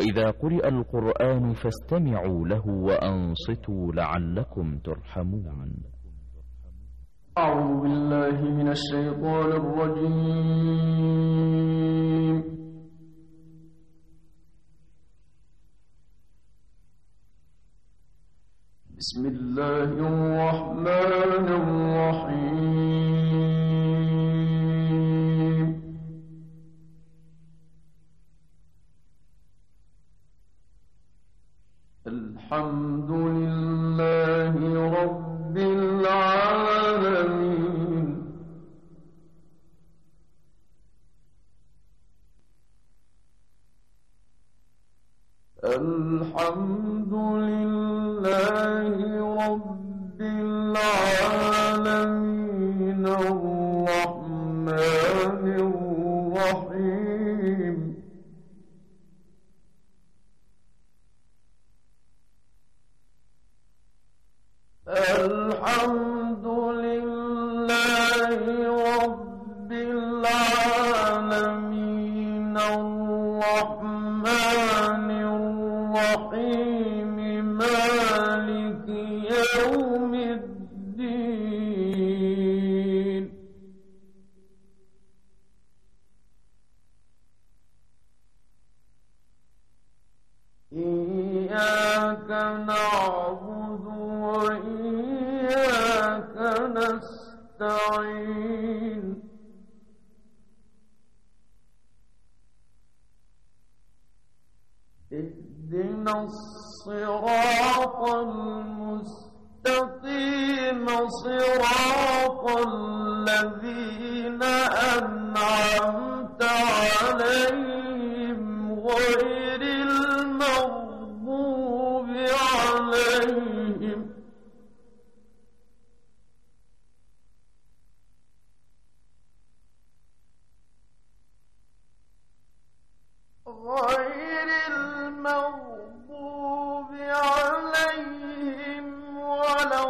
وإذا قرئ القرآن فاستمعوا له وأنصتوا لعلكم ترحمون. أعوذ بالله من الشيطان الرجيم. بسم الله الرحمن الرحيم. الحمد لله رب العالمين. الحمد لله رب العالمين الرحمن الرحيم. الحمد لله رب العالمين الرحمن الرحيم مالك يوم الدين. إياك نعبد وإياك نستعين. اهدنا الصراط المستقيم صراط الذين أنعمت عليهم غير المغضوب عليهم ولا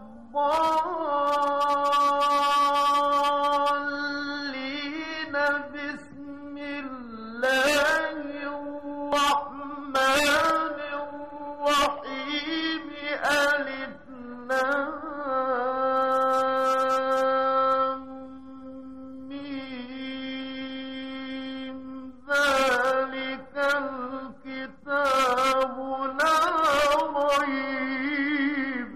الضالين. بسم الله الرحمن الرحيم. ألف لام ميم. ذلك الكتاب لا ريب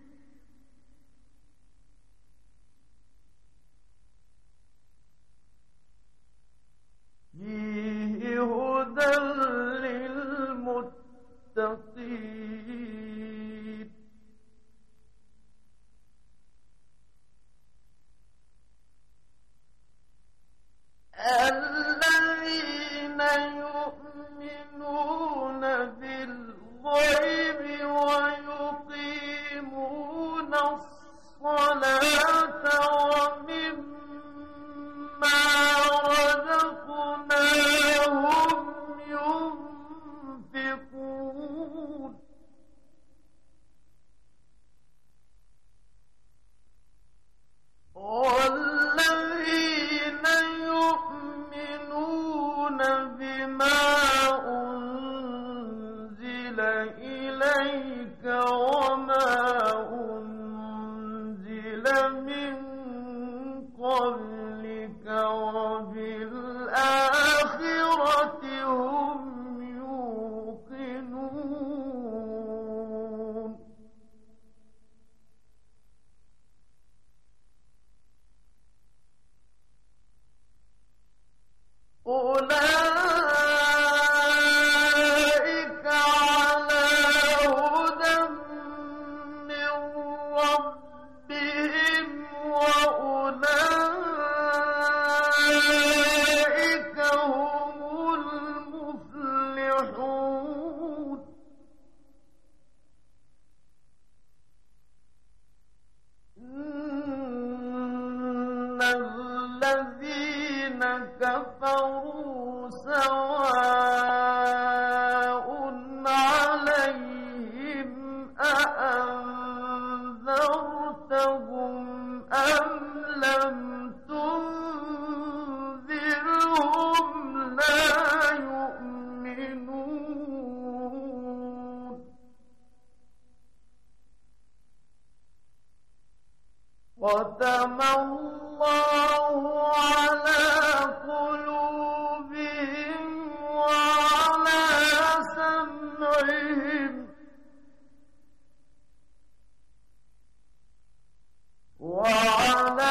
فيه هدى للمتقين. الذين يؤمنون بالغيب ويقيمون الصلاة ومما رزقناهم ينفقون. ختم الله على قلوبهم وعلى سمعهم وعلى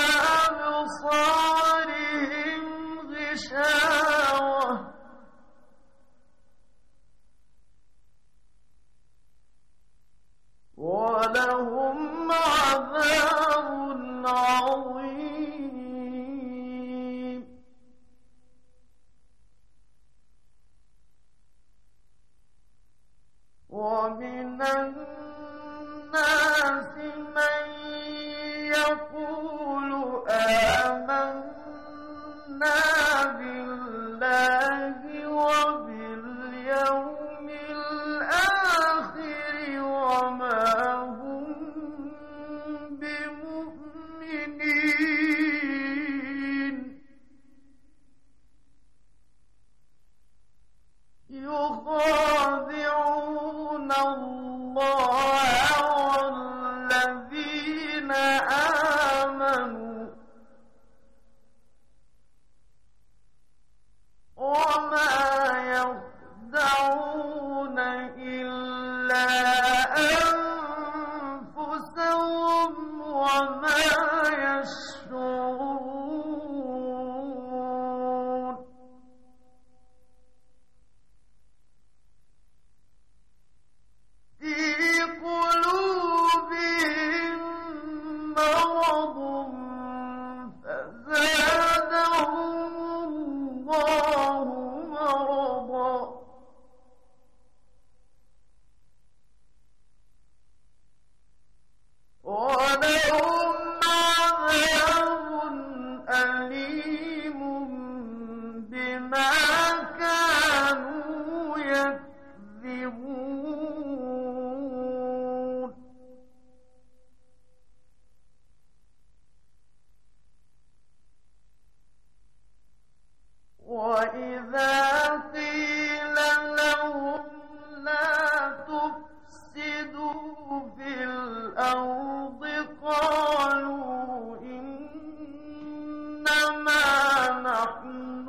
أبصارهم غشاوة ولهم عذاب عظيم. ومن الناس من يقول آمنا بالله وباليوم الآخر وما هم بمؤمنين يخادعون الله والذين آمنوا وما يخدعون إلا أنفسهم وما يشعرون. في قلوبهم مرض فزادهم الله مرضا ولهم عذاب أليم بما كانوا يكذبون. وإذا قيل لهم لا تفسدوا في الأرض قالوا إنما نحن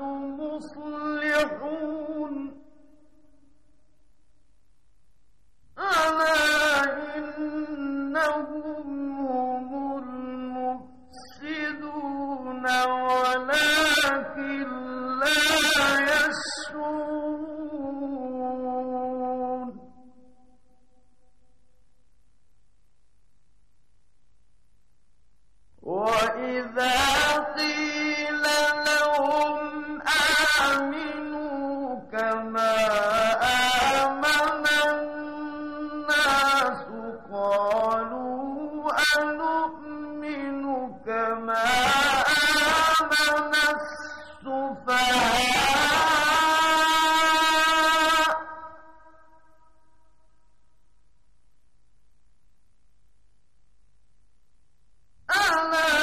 مصلحون. ألا إنهم هم المفسدون ولكن لا يشعرون. وإذا قيل لهم آمنوا كما آمن الناس قالوا أنؤمن كما آمن السفهاء ألا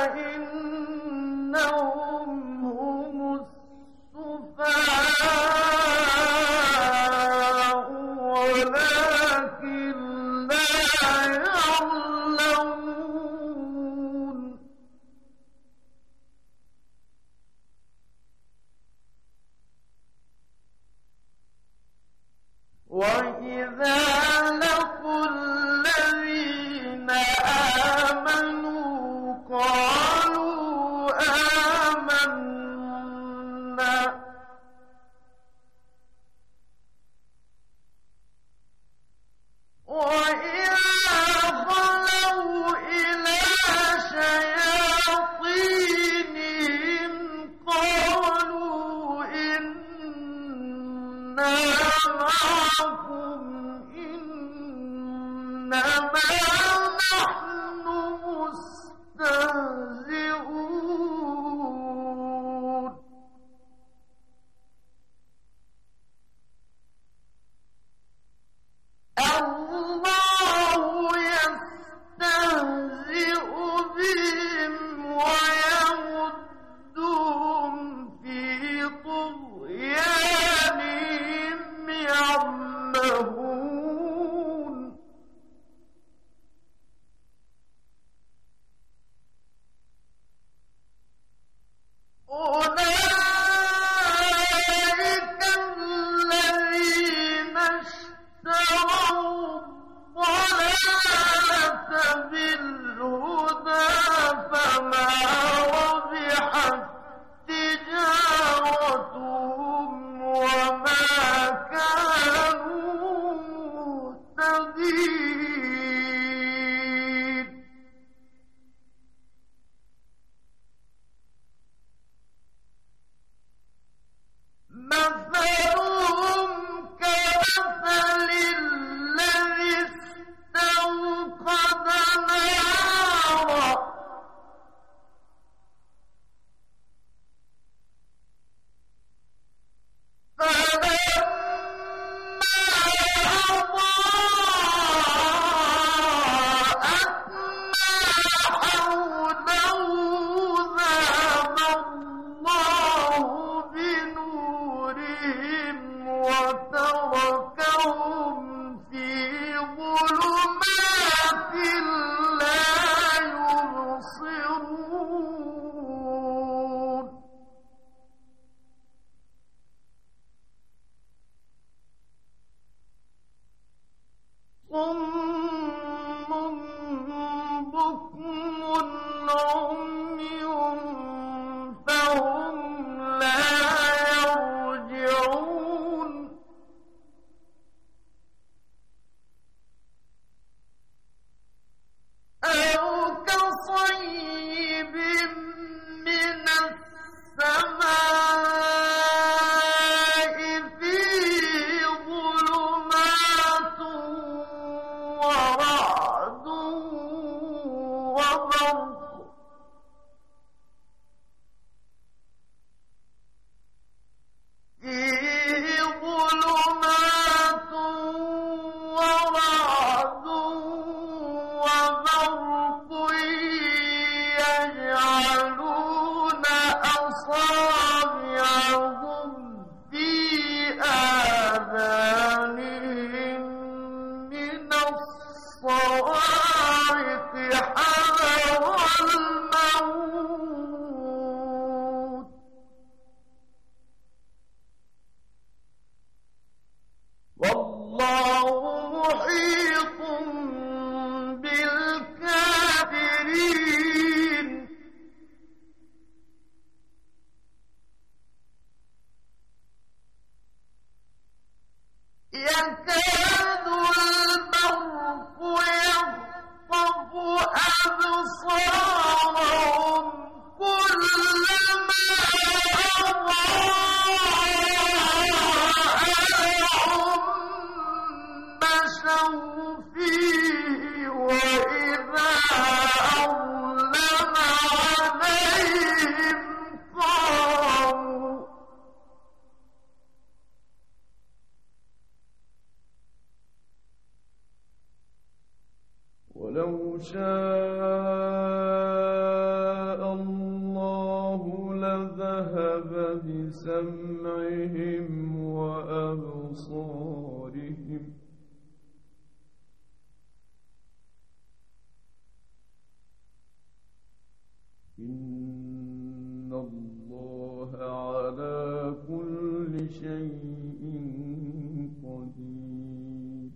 إنهم هم السفهاء ولكن لا يعلمون. وإذا لقوا الذين آمنوا قالوا آمنا وإذا خلوا إلى شياطينهم قالوا إنا معكم إنما نحن مستهزئون. الله يستهزئ بهم ويمدهم في طغيانهم يعمهون. يكاد البرق يخطف أبصارهم كلما أضاء مشوا فيه وإذا أظلم عليهم قاموا ولو شاء الله لذهب بسمعهم وأبصارهم إن الله على كل شيء قدير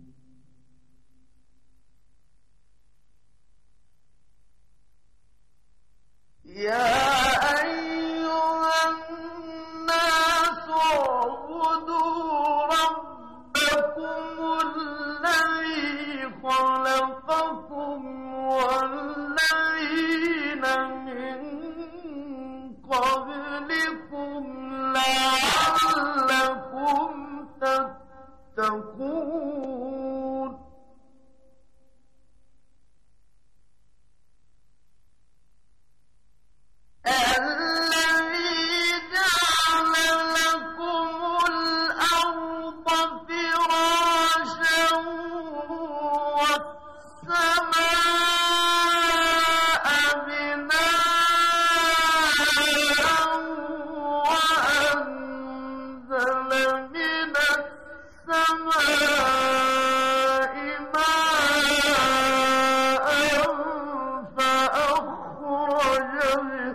يا أيها الناس اعبدوا ربكم الذي خلقكم والذين من قبلكم لعلكم تتقون الذي جعل لكم الأرض فراشا والسماء بناء وأنزل من السماء ماء فأخرج به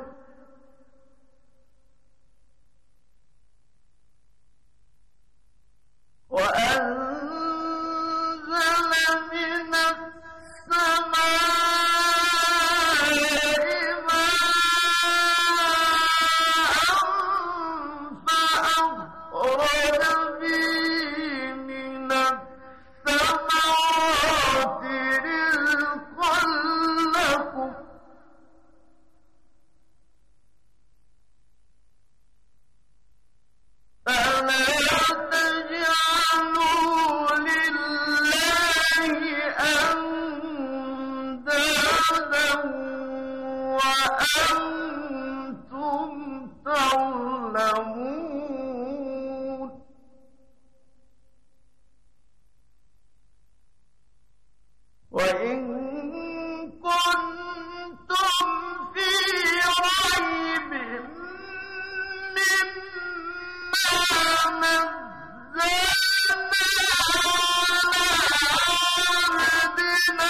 وأنزل من السماء ماء فأخرج به من الثمرات رزقا لكم فلا تجعلوا لله أندادا وأنتم تعلمون وإن كنتم في ريب مما نزلنا على عبدنا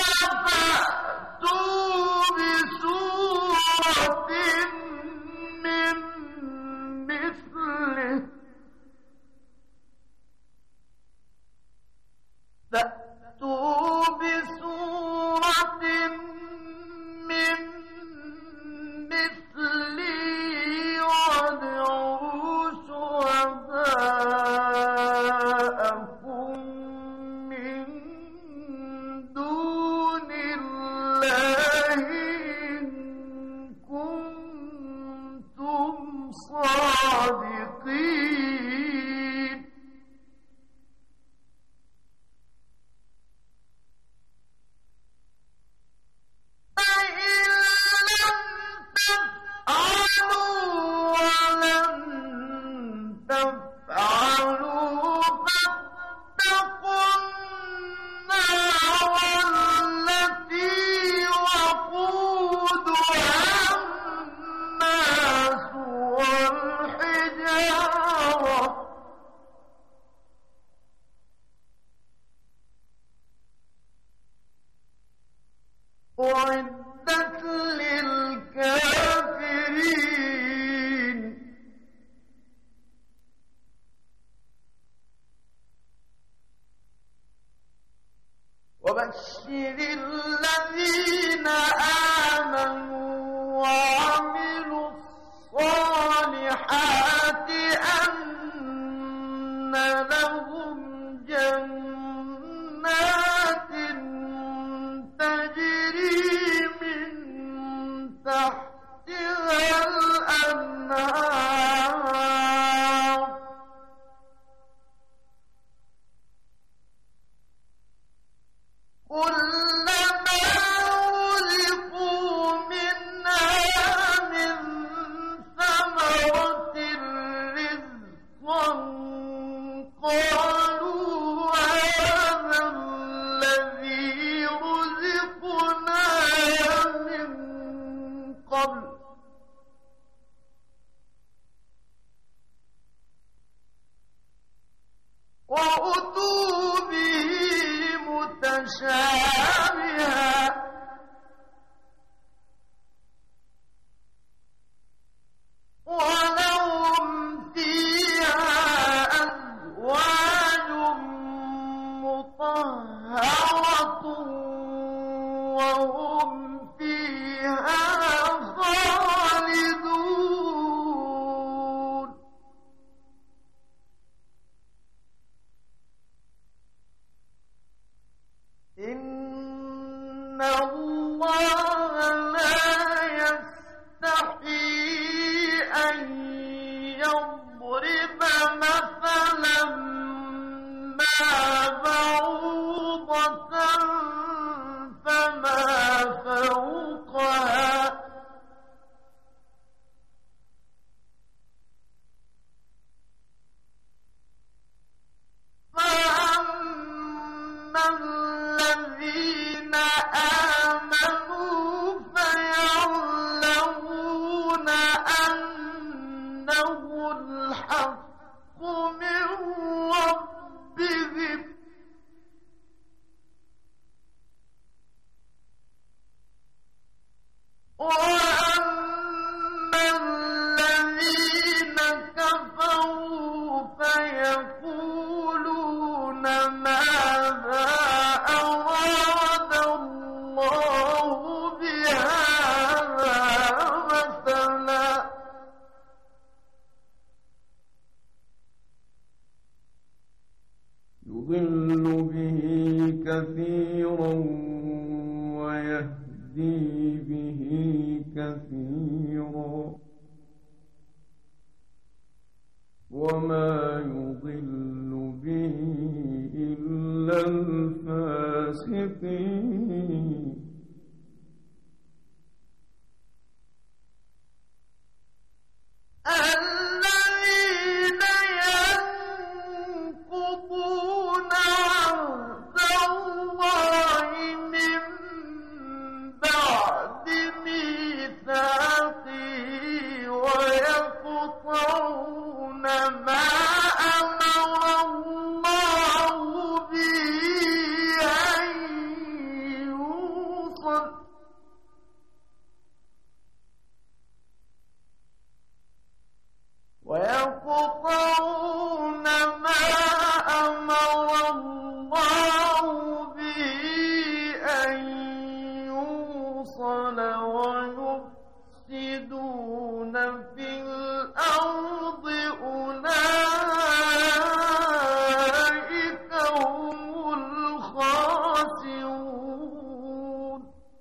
فأتوا بسورة من مثله وادعوا شهداءكم من دون الله إن كنتم صادقين فإن لم تفعلوا ولن تفعلوا فاتقوا النار التي وقودها الناس والحجارة أعدت للكافرين وبشر الذين آمنوا وعملوا الصالحات أن لهم جنات تجري من تحتها الأنهار كلما رزقوا منها من ثمرة رزقا قالوا هذا الذي رزقنا من قبل وأتوا به متشابها ولهم فيها أزواج مطهرة وهم فيها خالدون إن الله لا يستحيي أن يضرب مثلا ما بعوضة فما فوقها فأما الذين آمنوا فيعلمون أنه الحق من ربهم وأما الذين كفروا فيقولون ماذا أراد الله بهذا مثلا يضل به كثيرا ويهدي به كثيرا وما يضل به إلا الفاسقين الذين ينقضون عهد الله من بعد ميثاقه ويقطعون ما أمر الله به أن يوصل ويقطعون ما أمر الله به أن يوصل ويفسدون في الأرض أولئك هم الخاسرون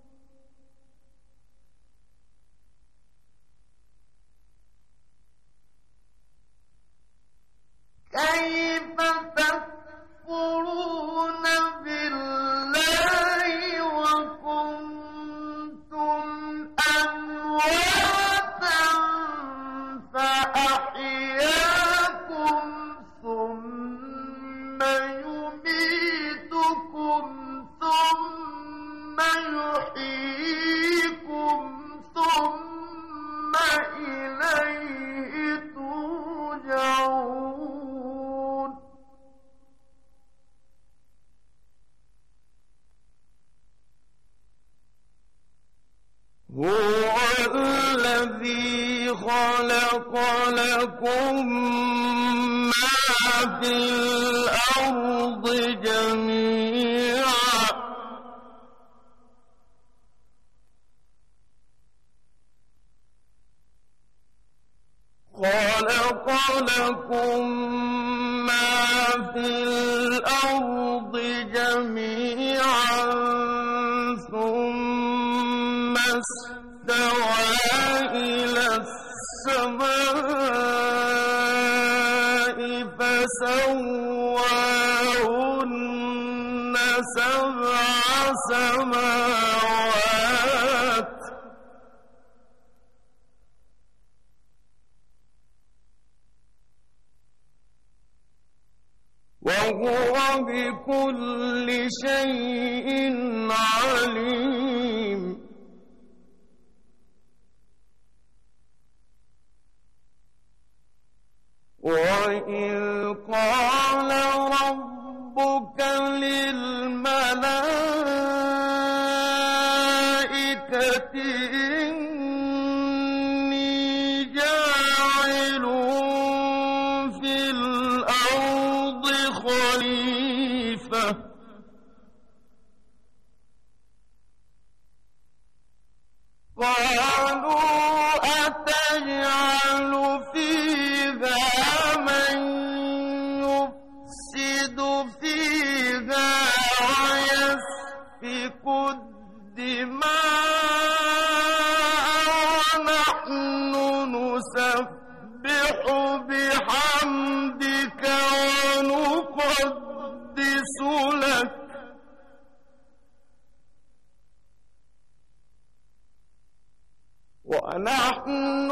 كيف تكفرون بالله وكنتم أمواتا فأحياكم ثم يميتكم ثم يحييكم ثم إليه ترجعون هو الذي خلق لكم ما في الأرض جميعا خلق لكم ما في الأرض الأرض جميعا ثم استوى إلى السماء فسواهن سبع سماوات وهو بكل شيء عليم وإذ قال ربك للملائكة إني جاعل في الأرض خليفة قالوا أتجعل فيها من يفسد فيها ويسفك الدماء ونحن نسبح بحمدك ونقدس لك ونحن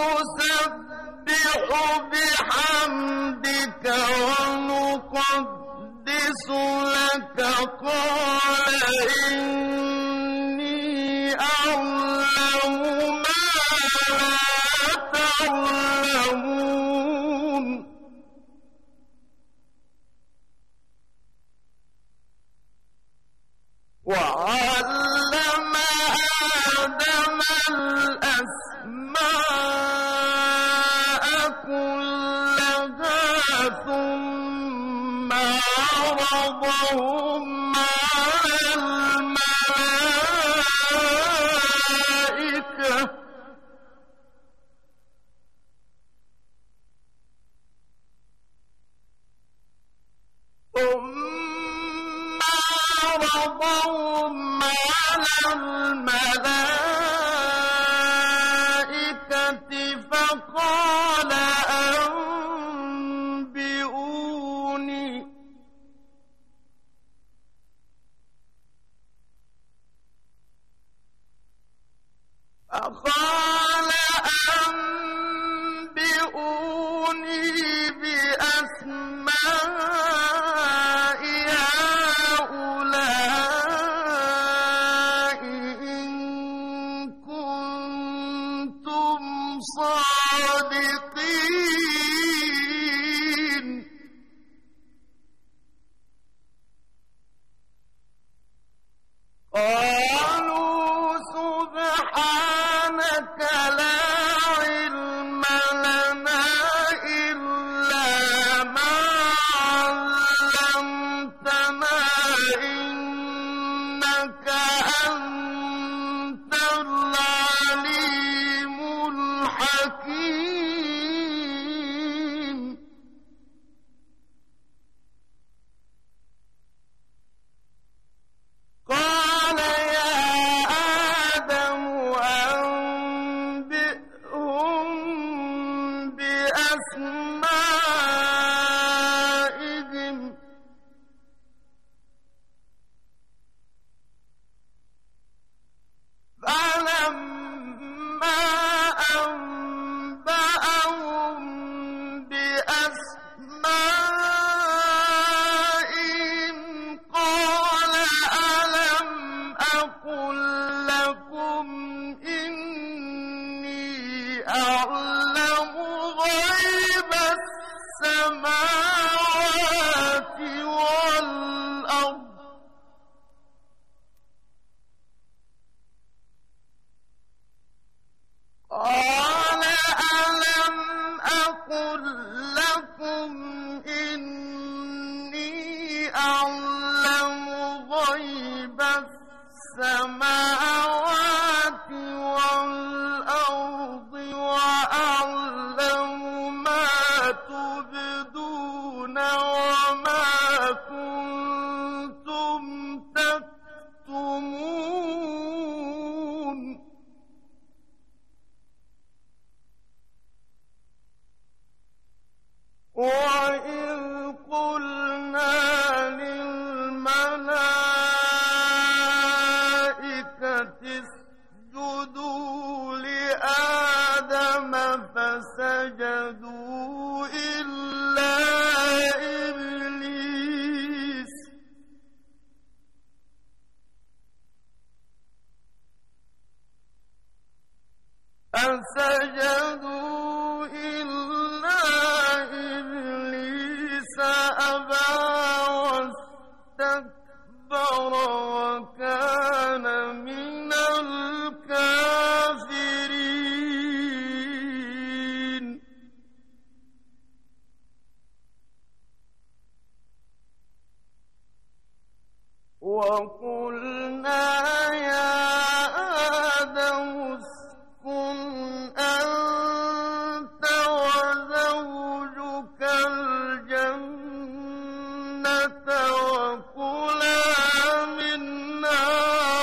نسبح بحمدك ونقدس لك قال إني أعلم ما لا تعلمون وعلم آدم الأسماء كلها ثم عرضهم على الملائكة فقال أنبئوني بأسماء هؤلاء إن كنتم صادقين قالوا سبحانك لا علم لنا إلا ما علمتنا إنك أنت العليم الحكيم قال يا آدم أنبئهم بأسمائهم فلما أنبأهم بأسمائهم قال ألم أقل لكم إني أعلم غيب السماوات والأرض قال ألم أقل لكم إني أعلم غيب السماوات والأرض وأعلم ما تبدون وما كنتم فسجدوا إلا إبليس أبى واستكبر وكان من الكافرين وقلنا يا آدم اسكن أنت وزوجك الجنة وكلا منها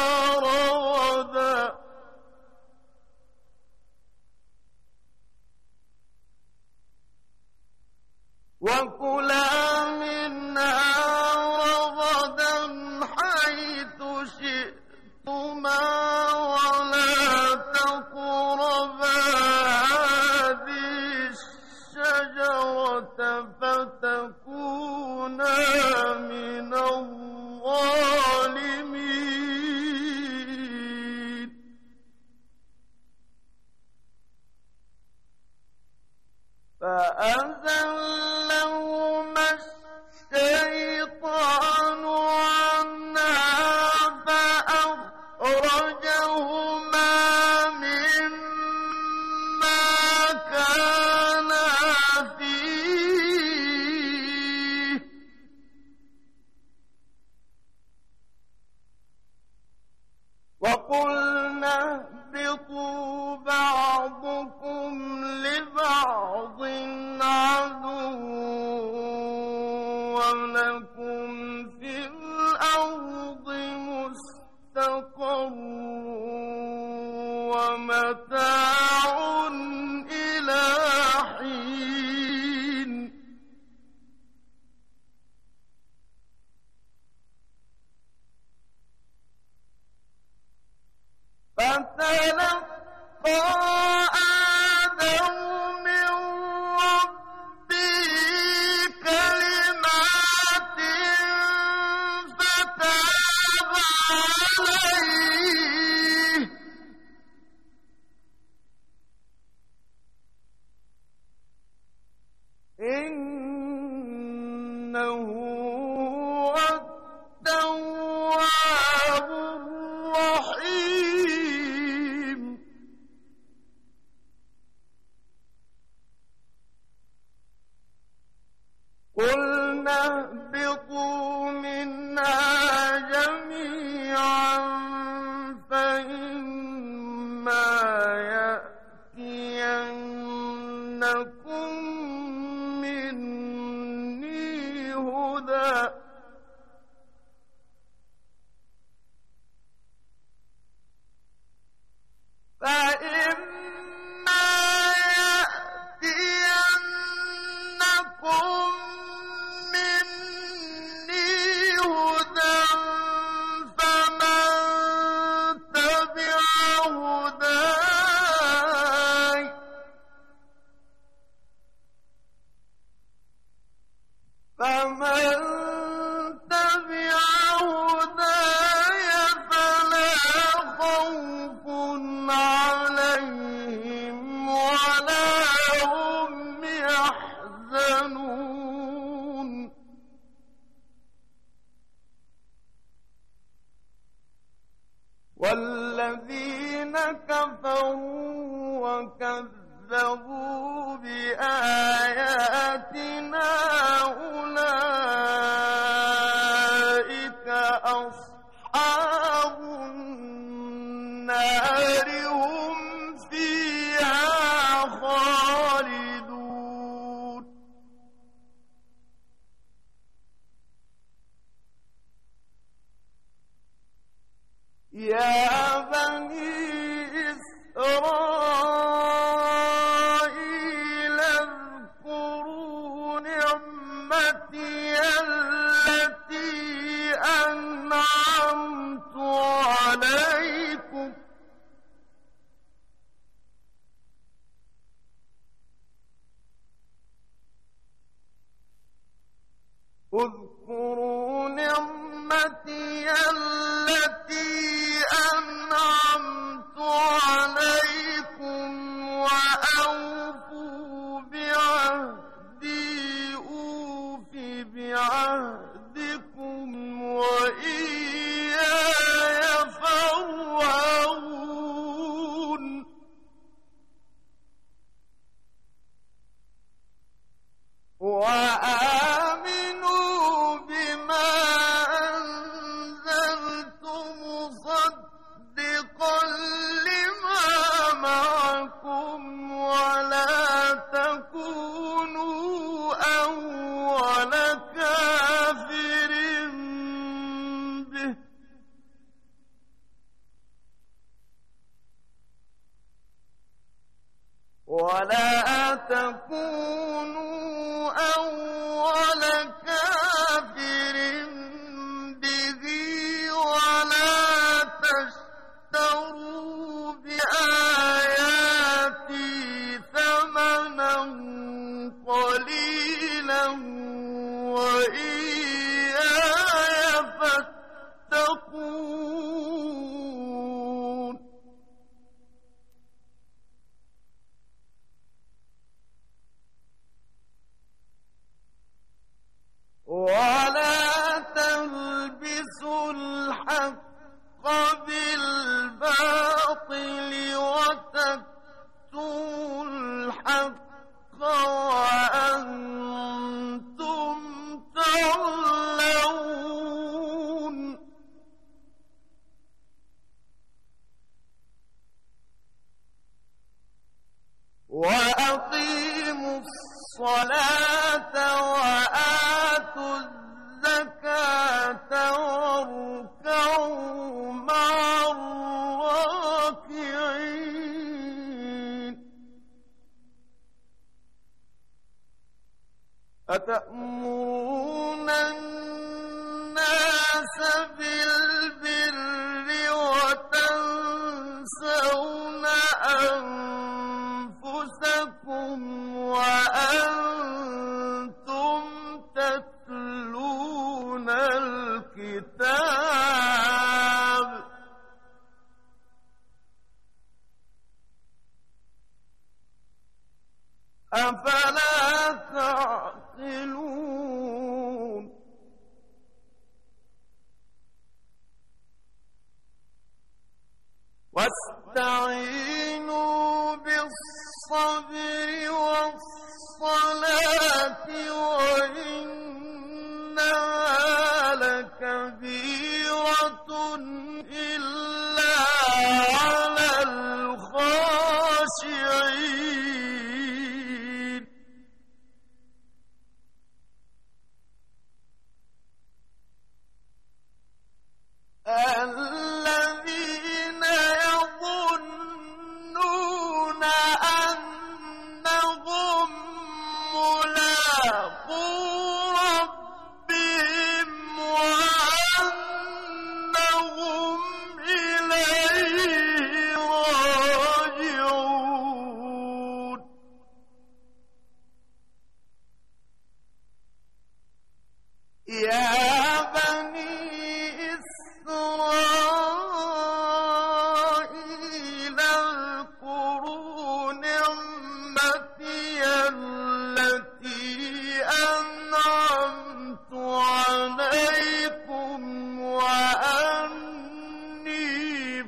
رغدا حيث شئتما ولا تقربا هذه الشجرة فتكونا من الظالمين فأزلهما الشيطان عنها فأخرجهما مما كانا فيه وقلنا اهبطوا بعضكم لبعض عدو ولكم في الأرض مستقر ومتاع إلى حين فتلقى آدم من ربه كلمات فتاب عليه إنه هو التواب الرحيم قلنا اهبطوا منها جميعا فإما يأتينكم مني هدى فإما يأتينكم مني هدى فمن تبع هداي فلا خوف عليهم ولا هم يحزنون والذين كفروا وكذبوا بآياتنا أولئك أصحاب النار هم فيها خالدون يا بني إسرائيل اذكروا نعمتي التي أنعمت عليكم اذكروا نعمتي التي أنعمت عليكم ولا تكونوا أول كافر به ولا تشتروا بآياتي ثمنا قليلا وإياي فاتقون ولا تلبسوا الحق بالباطل وتكتموا الحق وأنتم تعلمون وأقيموا الصلاة وآتوا الزكاة واركعوا مع الراكعين أتأمرون الناس بالبر وتنسون أنفسكم وأنتم تتلون الكتاب أفلا تعقلون واستعينوا بالصبر والصلاة وإنها لكبيرة إلا على الخاشعين الذين يظنون أنهم ملاقو ربهم وأنهم إليه راجعون يا بني إسرائيل اذكروا نعمتي التي أنعمت عليكم وأني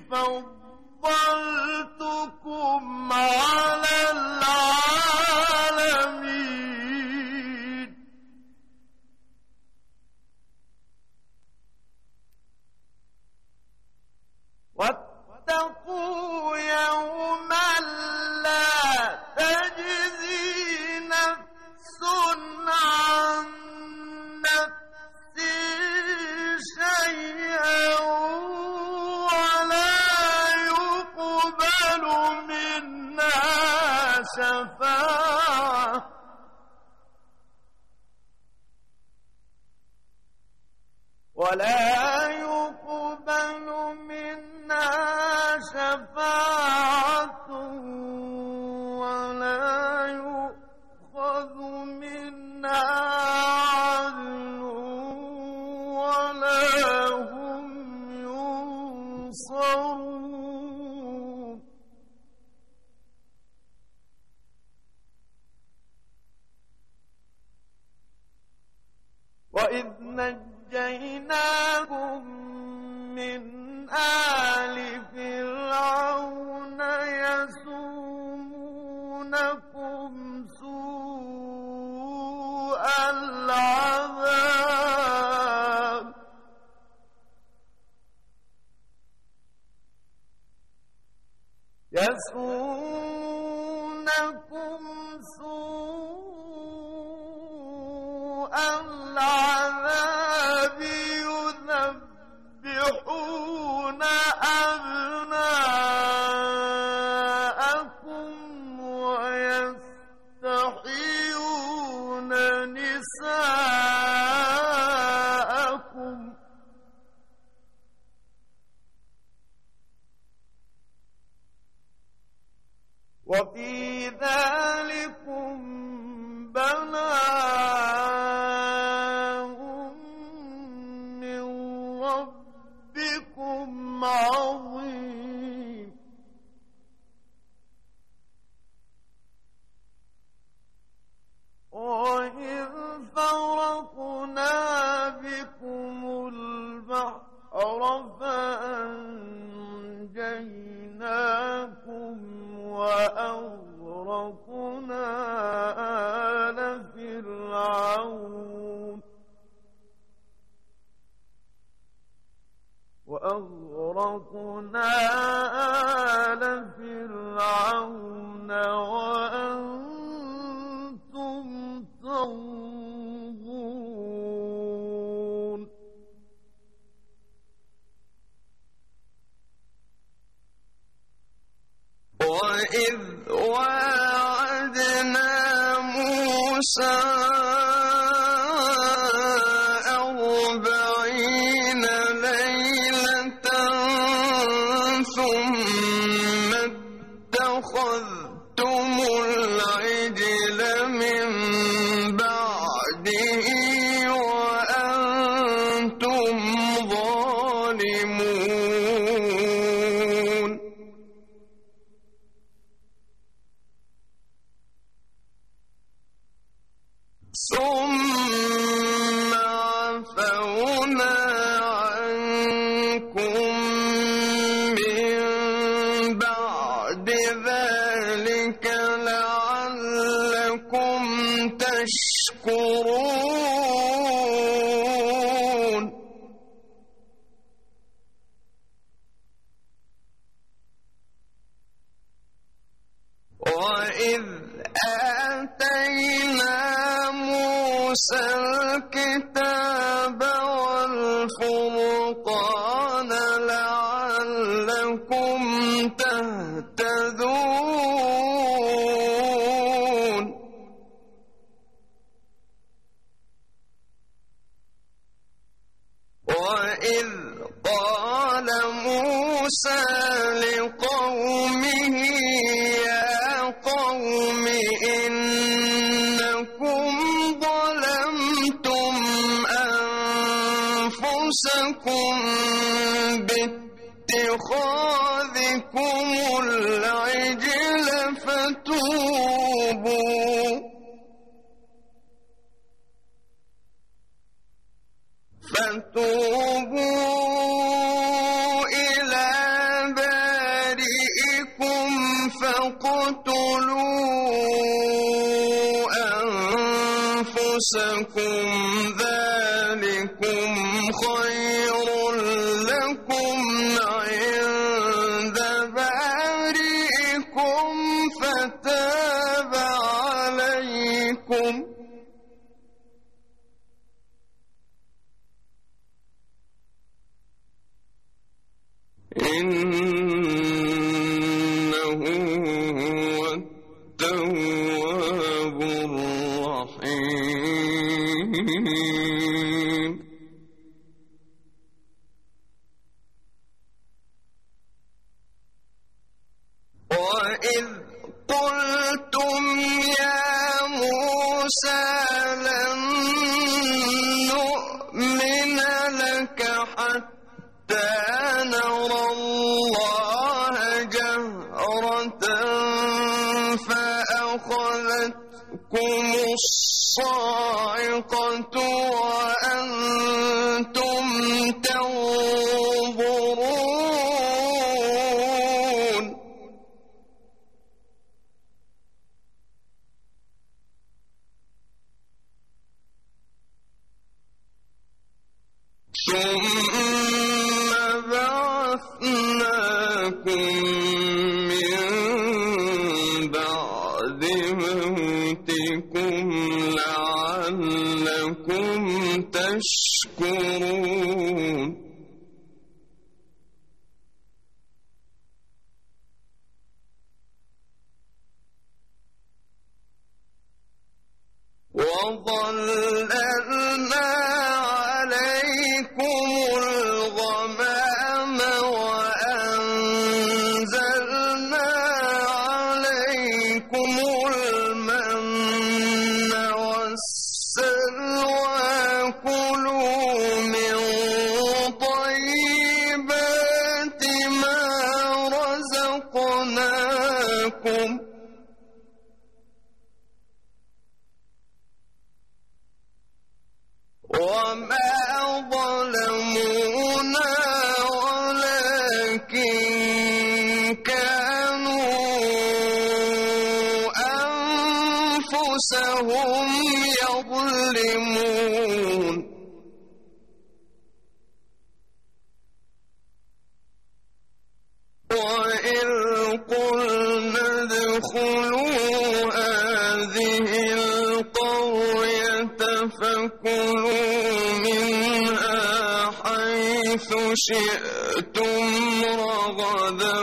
فضلتكم على العالمين واتقوا يوما لا تجزي نفس عن نفس شيئا ولا يقبل منها شفاعة ولا يقبل منها شفاعة ولا يؤخذ منها عدل ولا هم ينصرون وإذ نجيناكم من آل فرعون يسومونكم سوء العذاب يسومونكم سوء العذاب يذبحون أبناءكم ويستحيون وفي ذلكم بلاء من ربكم عظيم وإذ فرقنا بكم البحر فأنجيناكم وأغرقنا آل فرعون وأنتم تنظرون وإذ واعدنا موسى 40 ليلة ثم اتخذتم العجل من بعده وأنتم ظالمون ثم عفونا عنكم من بعد ذلك لعلكم تشكرون وإذ آتينا موسى الكتاب والفرقان لعلكم تهتدون وإذ قال موسى لقومه يا قوم إنكم ظلمتم أنفسكم باتخاذكم العجل فتوبوا إلى بارئكم فاقتلوا أنفسكم ذلكم خير لكم عند بارئكم فتاب عليكم إنه هو التواب الرحيم وإذ قلتم يا موسى لن نؤمن لك حتى نرى الله جهرة فأخذتكم الصاعقة وأنتم تنظرون ثم بعثناكم من بعد موتكم لعلكم تشكرون وظللنا عليكم لكم وما ظلمونا ولكن كانوا أنفسهم يظلمون وإذ قلنا ادخلوا هذه القرية فكلوا منها حيث شئتم رغدا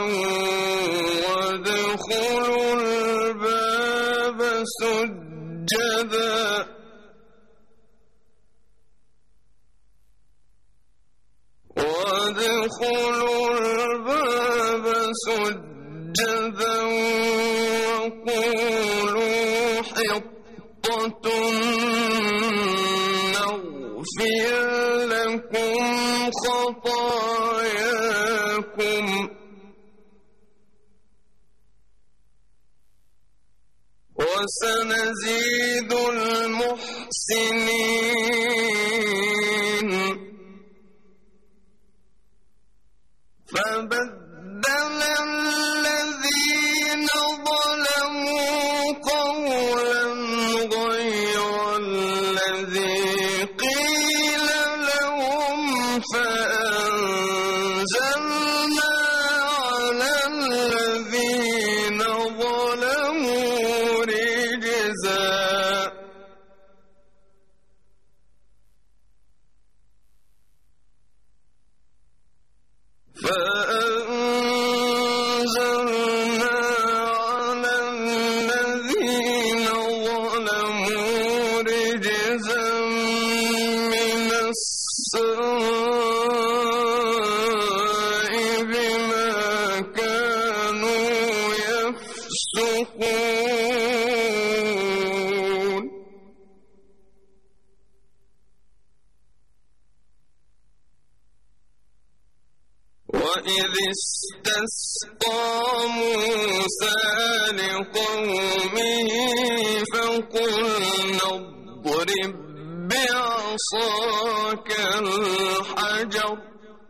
وادخلوا الباب سجدا وقولوا حطة نغفر لكم خطاياكم وسنزيد المحسنين فبدل الذين ظلموا قولا غير الذي قيل لهم فأنزلنا على الذين ظلموا رجزا من السماء بما كانوا يفسقون وإذ استسقى موسى لقومه فقلنا اضرب بعصاك الحجر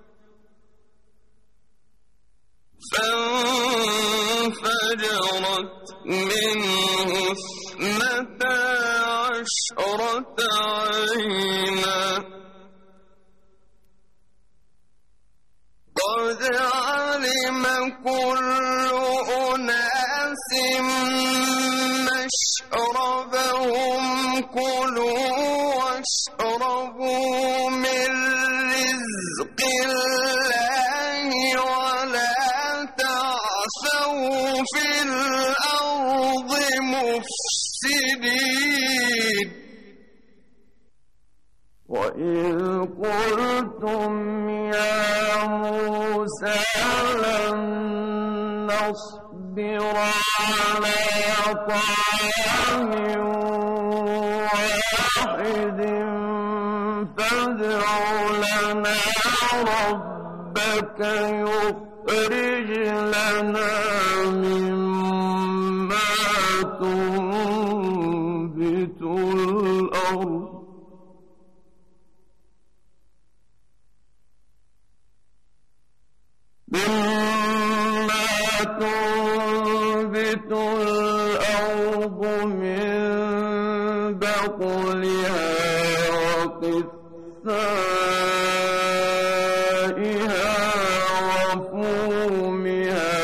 فانفجرت منه 12 عينا قد علم كل أناس مشربهم كلوا واشربوا من رزق الله ولا تعثوا في الأرض مفسدين وإذ قلتم يا موسى لن نصبر على طعام واحد فادع لنا ربك يخرج لنا مما تنبت الأرض من بقلها وقثائها وفومها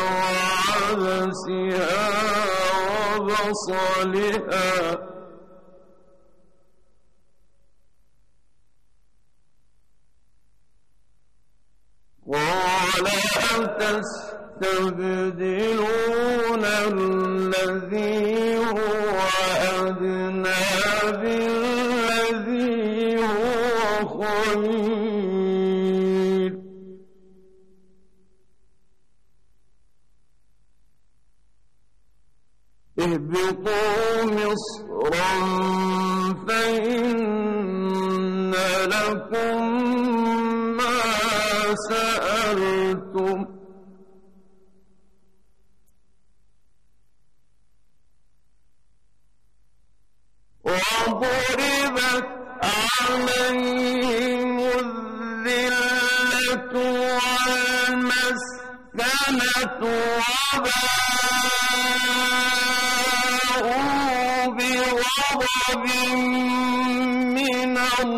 وعدسها وبصلها قال أتستبدلون الذي هو أدنى بالذي هو خير اهبطوا مصرا فإن لكم ما سألتم الذلة والمسكنة وباءوا بغضب من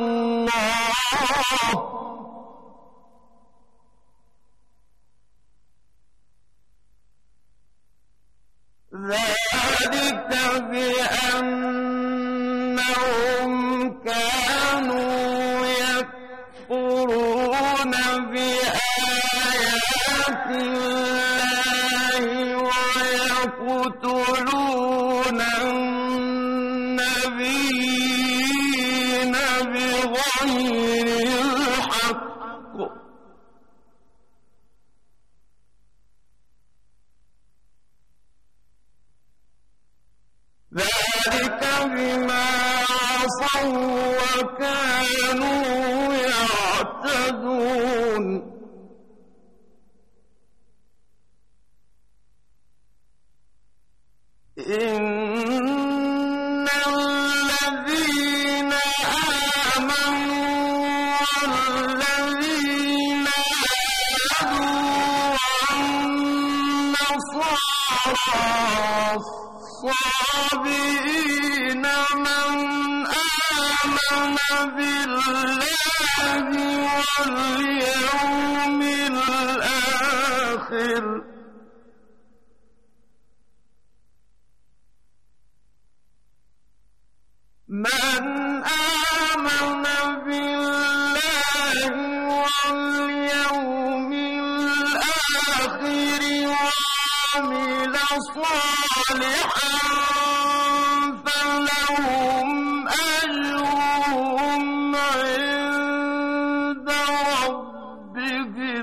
الله ذلك بأنهم كانوا يكفرون بآيات الله ويقتلون النبيين بغير الحق ذلك بما عصوا وكانوا يعتدون إن الذين آمنوا والذين هادوا والنصارى الصابئين من آمن بالله واليوم الآخر من آمن بالله واليوم الآخر وعمل صالحا فلهم أجرهم عند ربهم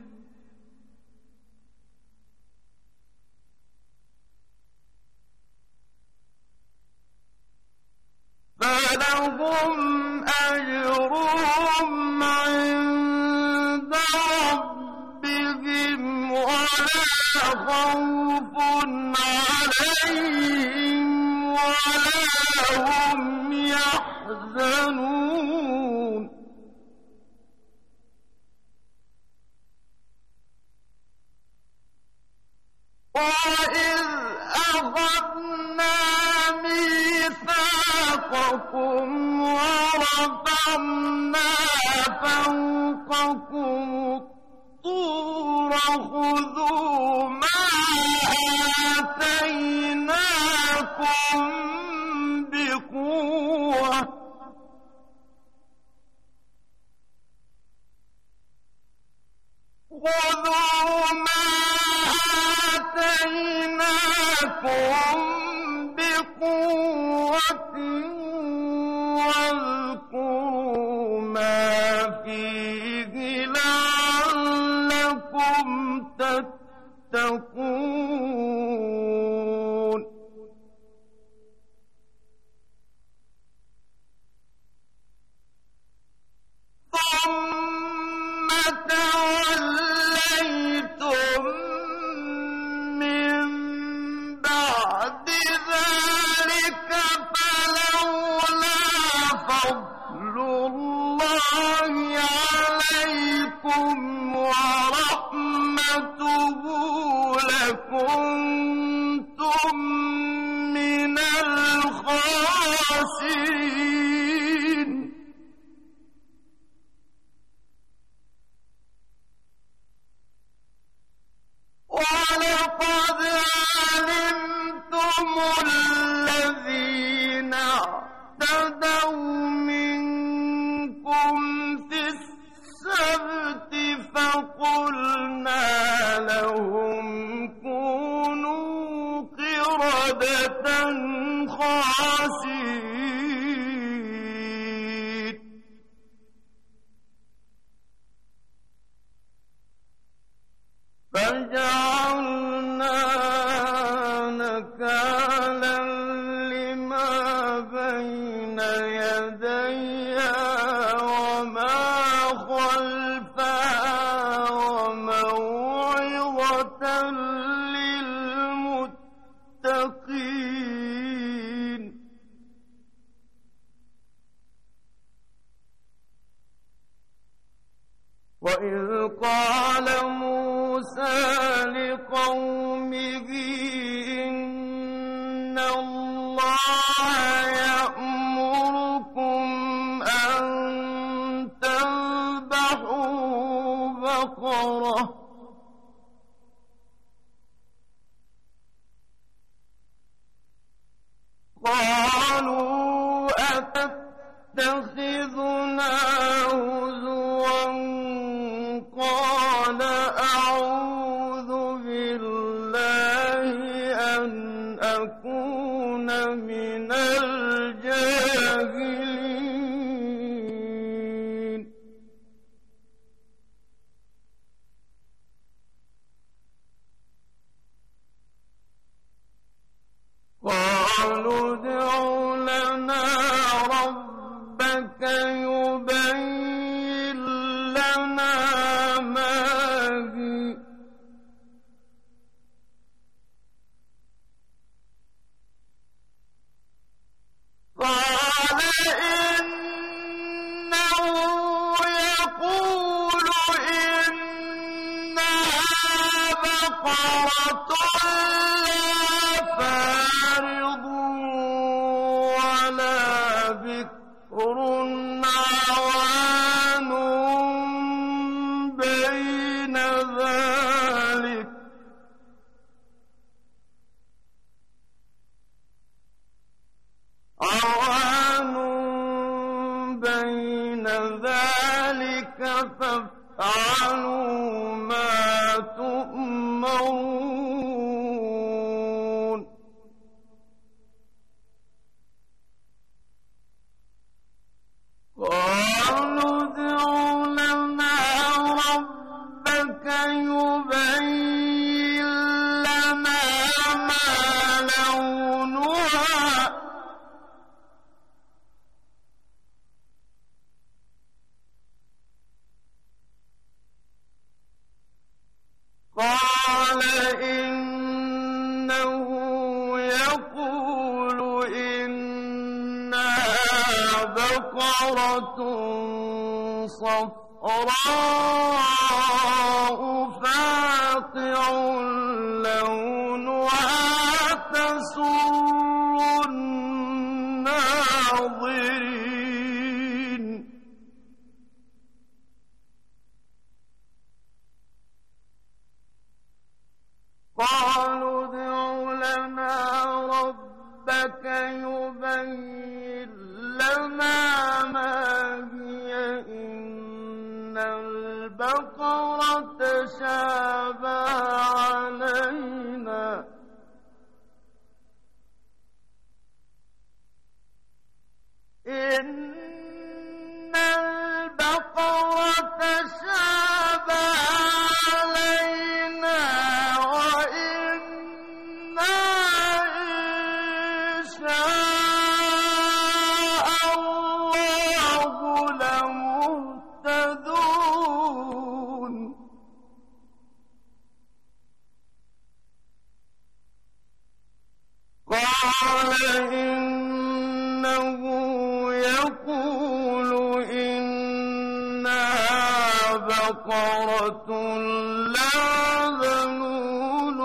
ولا خوف عليهم ولا هم يحزنون وإذ أخذنا ميثاقكم ورفعنا فوقكم الطور خذوا ما آتيناكم بقوة خذوا ما آتيناكم بقوة واذكروا ما فيه لعلكم تتقون ثم توليتم من بعد ذلك فلولا فضل الله عليكم ورحمته لكنتم من الخاسرين ولقد علمتم الذين اعتدوا منكم في السبت فقلنا لهم كونوا قردة خاسئين فجعلنا نكالا لما بين يديها وما خلفها وموعظة للمتقين وإذ قال موسى لقومه إن الله يأمركم أن تذبحوا بقرة قالوا أتتخذنا هزوا قال أعوذ بالله أن أكون من الجاهلين قالوا ادع لنا ربك يبين لنا ما هي قال إنه يقول إنها بقرة لا فارض ولا بكر عوان بين ذلك فافعلوا ما تؤمرون قالوا ادع لنا ربك يبين لنا ما لونها قال إنه يقول إنها بقرة صفراء فاقع لونها تسر الناظرين قالوا ادع لنا ربك يبين لنا ما هي إن البقرة تشابه علينا إن البقرة تشابه علينا وإنا إن شاء الله لمهتدون قال إنه يقول إنها بقرة لا ذلول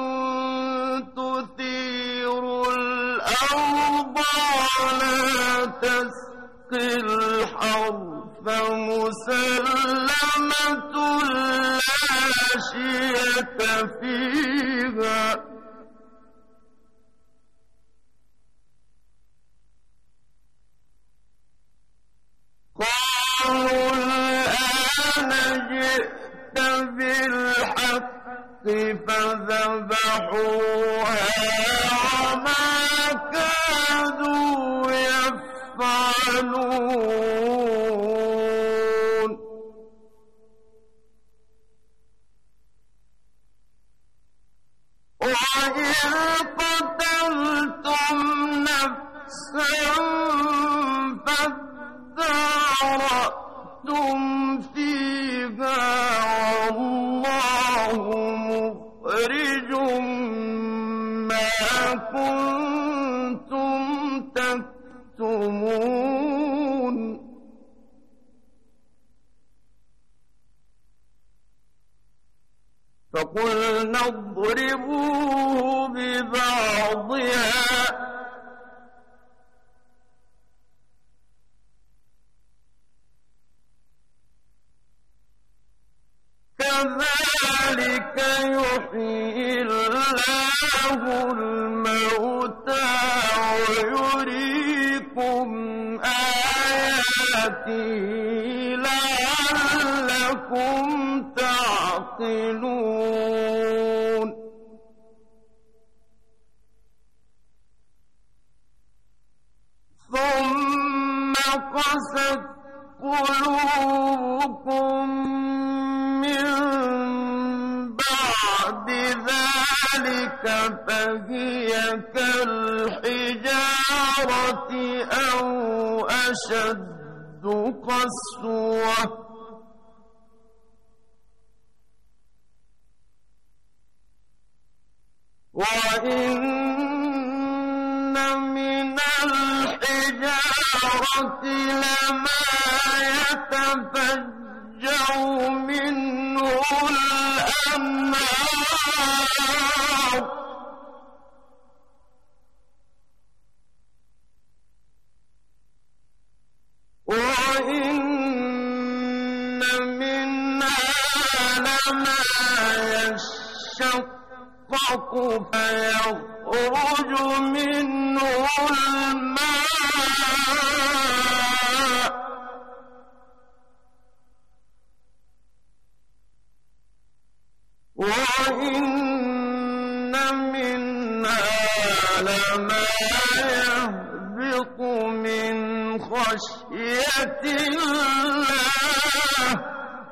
تثير الأرض ولا تسقي الحرث مسلمة لا شية فيها قالوا الآن جئت بالحق فذبحوها وما كادوا يفعلون وإذ قتلتم نفسا فادارأتم فيها والله مخرج ما كنتم تكتمون فقلنا اضربوه ببعضها كذلك يحيي الله الموتى ويريكم آياته لعلكم تعقلون ثم قست قلوبكم من بعد ذلك فهي كالحجارة أو أشد قسوة وإن من الحجارة لما يتفجر منه الأنهار وإن منها لما يشقق فيخرج منه الماء وإن منها لما يهبط من خشية الله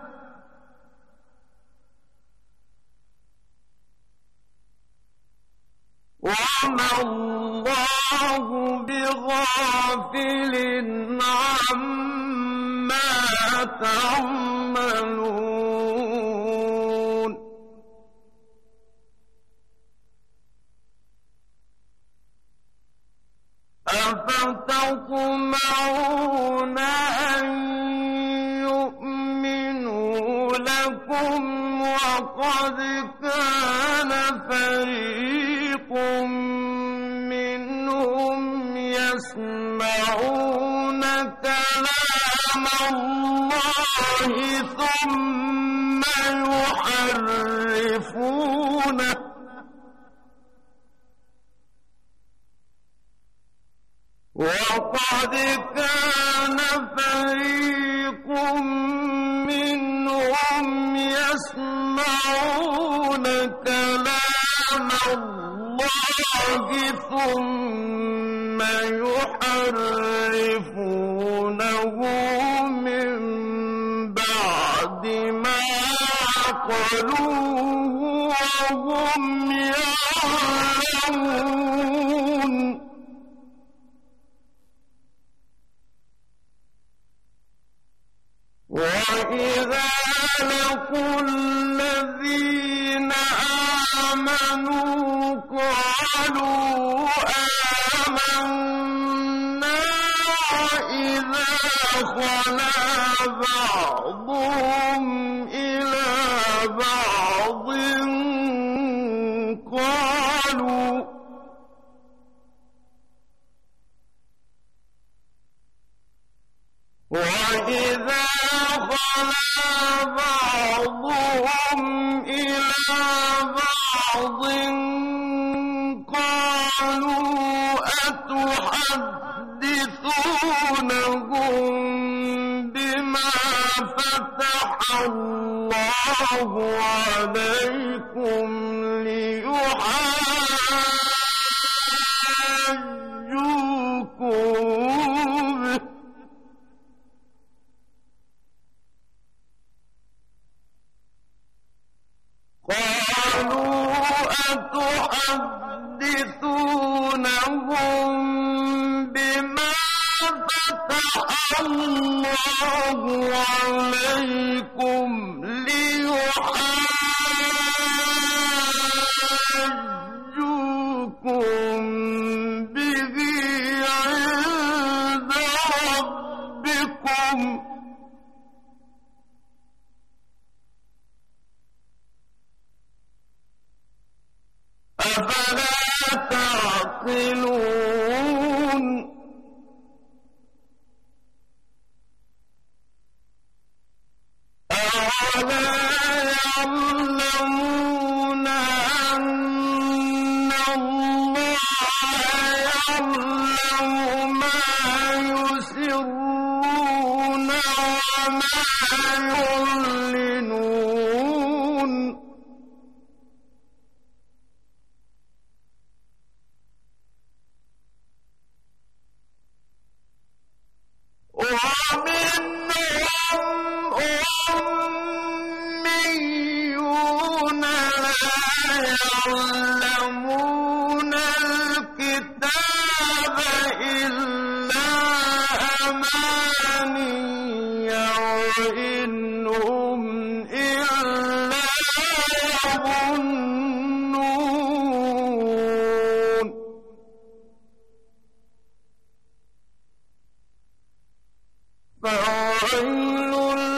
وما الله بغافل عما تعملون أفتطمعون أن يؤمنوا لكم وقد كان فريق منهم يسمعون كلام الله ثم يحرفونه وقد كان فريق منهم يسمعون كلام الله ثم يحرفونه من بعد ما عقلوه وهم يعلمون وإذا لقوا الذين آمنوا قالوا آمنا وإذا خلا بعضهم إلى بعض وإذا خلا بعضهم إلى بعض قالوا أتحدثونهم بما فتح الله عليكم ليحاجوكم به قالوا أتحدثونهم بما فتح الله عليكم ليحاجوكم به عند ربكم. أفلا تعقلون أولا يعلمون أن الله يعلم ما يسرون وما يعلنون ومنهم أميون لا يعلمون الكتاب إلا أماني وإن هم إلا يظنون فويل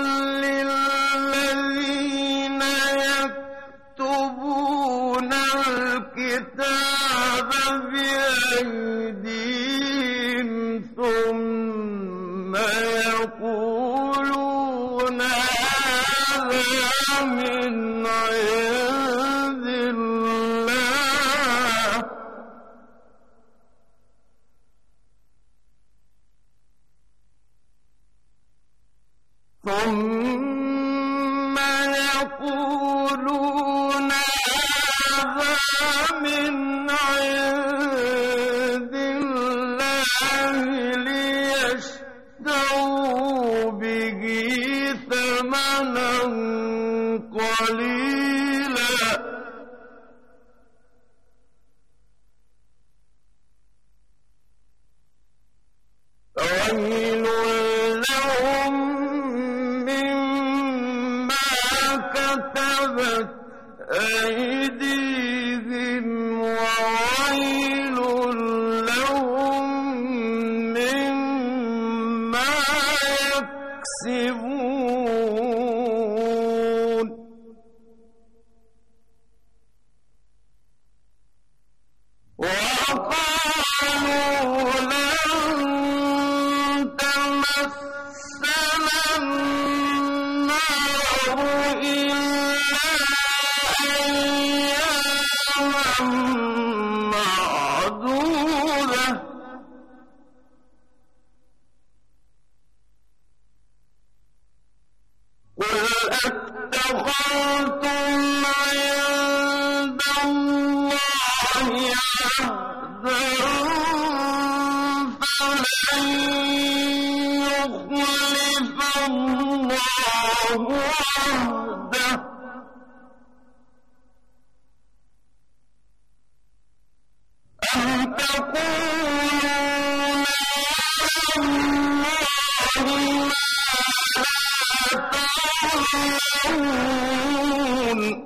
للذين يكتبون الكتاب بأيديهم ثم يقولون هذا من عند الله ثم يقولون هذا من عند الله ليشتروا به ثمنا قليلا فويل لهم كتبت أيديهم وويل لهم مما يكسبون وقالوا لن تمسنا النار إلا أياما معدودة قل أتخذتم عند الله عهدا فلن يخلف الله عهده أم تقولون على الله ما لا تعلمون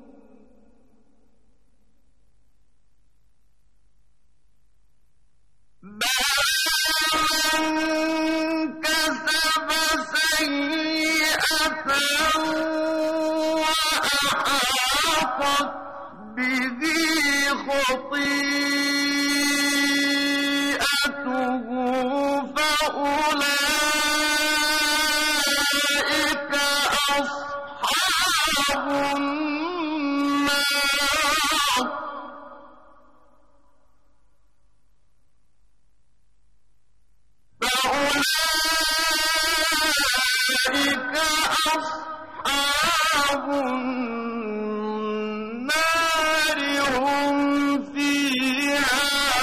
من كسب سيئة وأحاطت به خطيئته فأولئك أصحاب النار فأولئك أصحاب النار هم فيها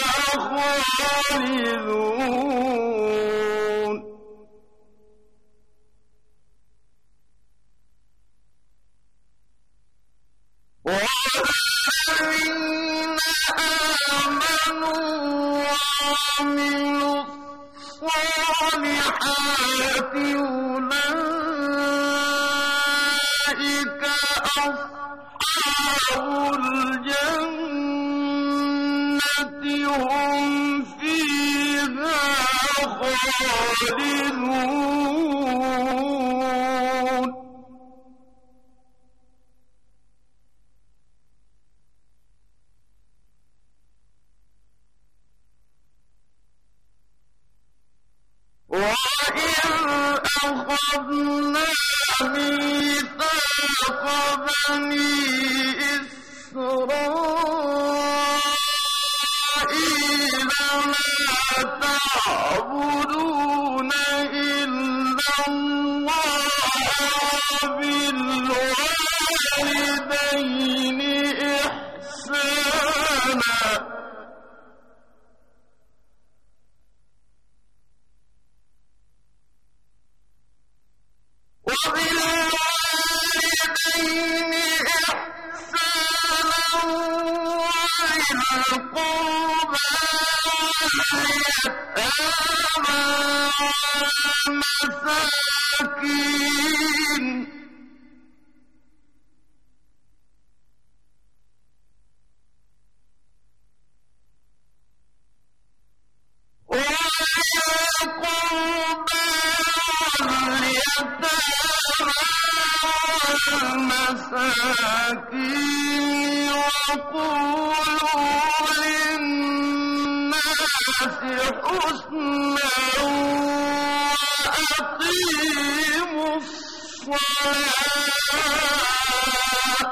خالدون والذين آمنوا وعملوا الصالحات أولئك أصحاب الجنة هم فيها خالدون بني إسرائيل لا تعبدون إلا الله بالوالدين إحسانا وبالوالدين إحسانا وذي القربى واليتامى والمساكين والمساكين وقولوا للناس حسنا وأقيموا الصلاة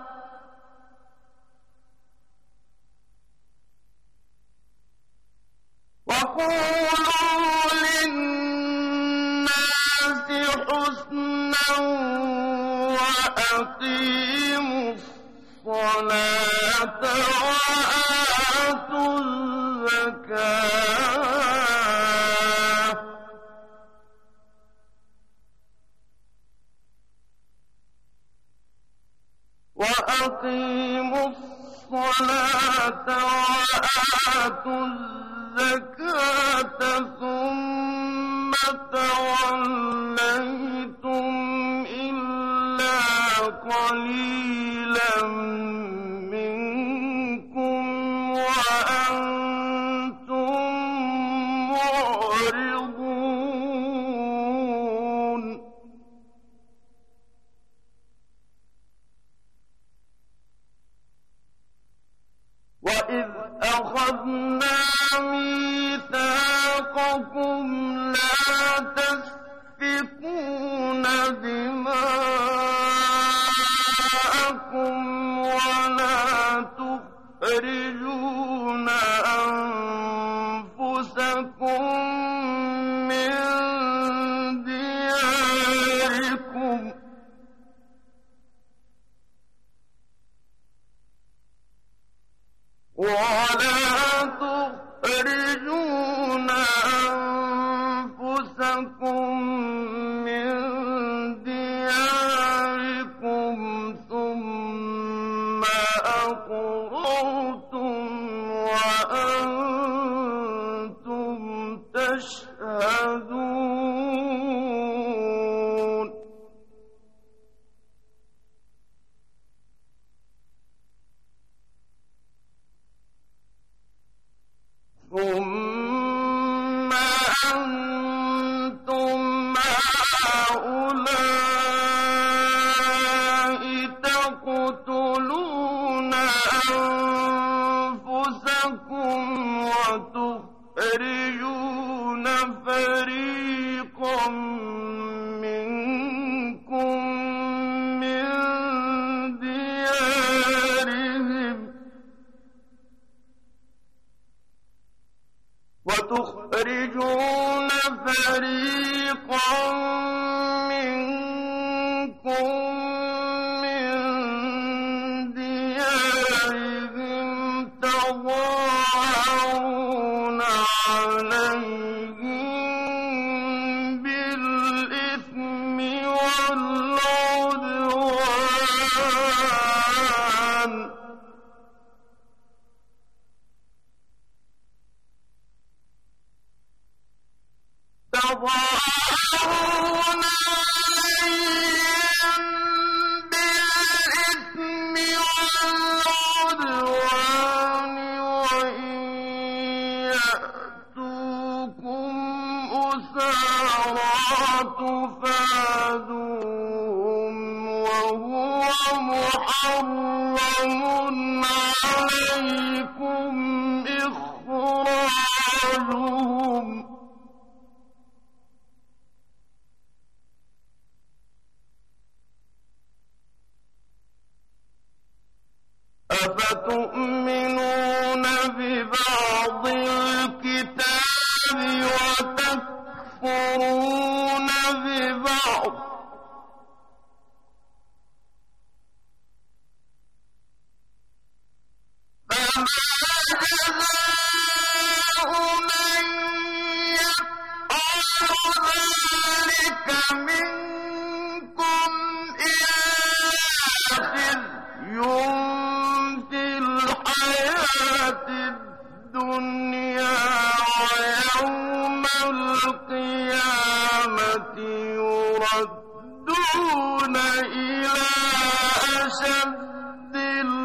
وقولوا للناس حسنا وأقيموا الصلاة وآتوا الزكاة وأقيموا الصلاة وآتوا الزكاة ثم توليتم إلا قليلا منكم وأنتم معرضون وإذ أخذنا ميثاقكم لا تسفكون دماءكم ولا تخرجون أنفسكم من دياركم تخرجون أنفسكم من دياركم ثم أقررتم وأنتم تشهدون ثم أنتم هؤلاء تقتلون أنفسكم وتخرجون فريقا منكم من ديارهم وتخرجون فريقا منكم من ديارهم تظاهرون عليهم بالإثم والعدوان تظاهرون عليهم بالإثم والعدوان وإن يأتوكم أسارى تفادوهم وهو محرم عليكم إخراجهم تؤمنون ببعض الكتاب وتكفرون ببعض فما جزاء من يفعل ذلك منكم إلا خزي في الحياة الدنيا ويوم القيامة يردون إلى أشد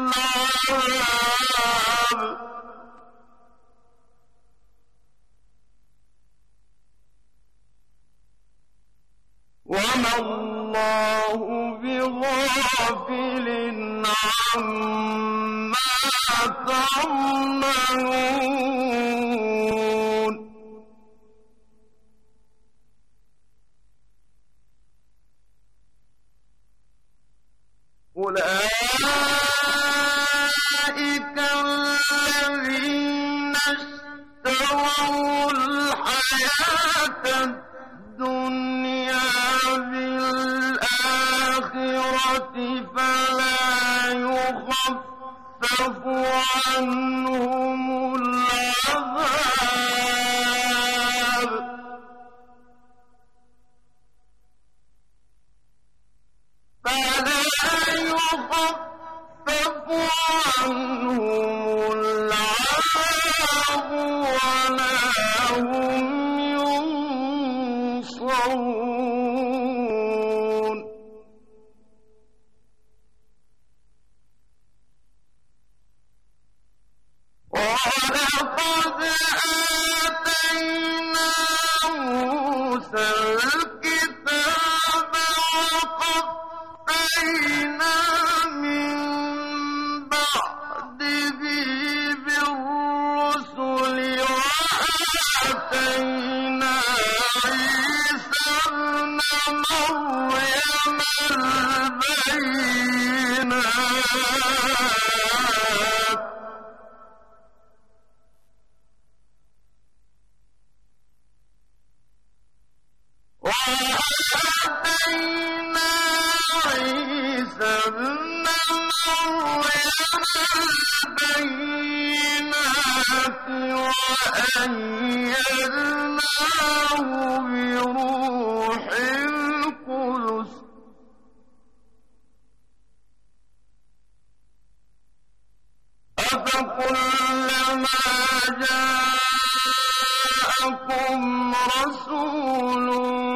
العذاب وما الله بغافل عما تعملون أولئك الذين اشتروا الحياة الدنيا بالآخرة فلا يخفف عنهم العذاب ولا هم ينصرون ولقد آتينا موسى الكتاب وقفينا من بعده بالرسل وآتينا عيسى ابن مريم البينات وآتينا عيسى ابن مريم البينات وأيدناه بروح القدس أفكلما جاءكم رسول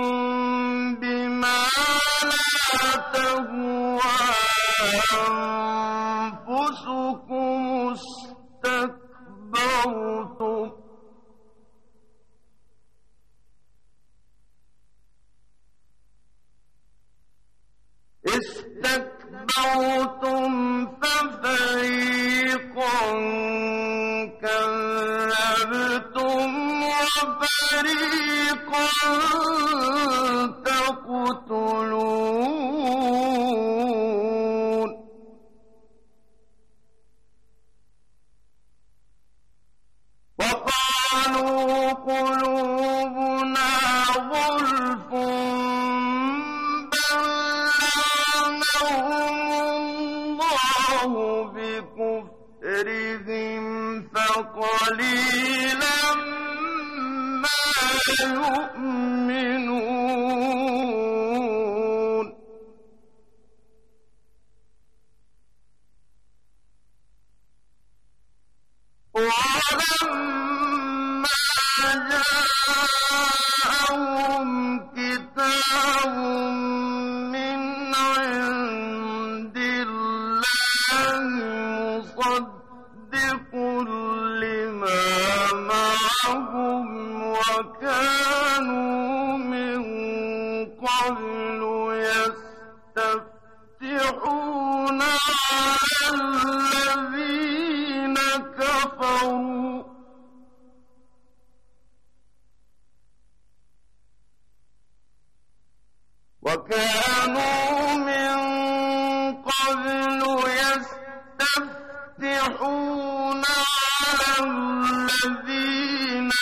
بما لا تهوى أنفسكم استكبرتم ففريقا كذبتم وفريقا تقتلون وقالوا قلوبنا غلف بل لعنهم الله بكفرهم فقليلا ما يؤمنون ولما جاءهم كتاب من عند الله مصدق لما معهم وكانوا من قبل يستفتحون على الذين كفروا وكان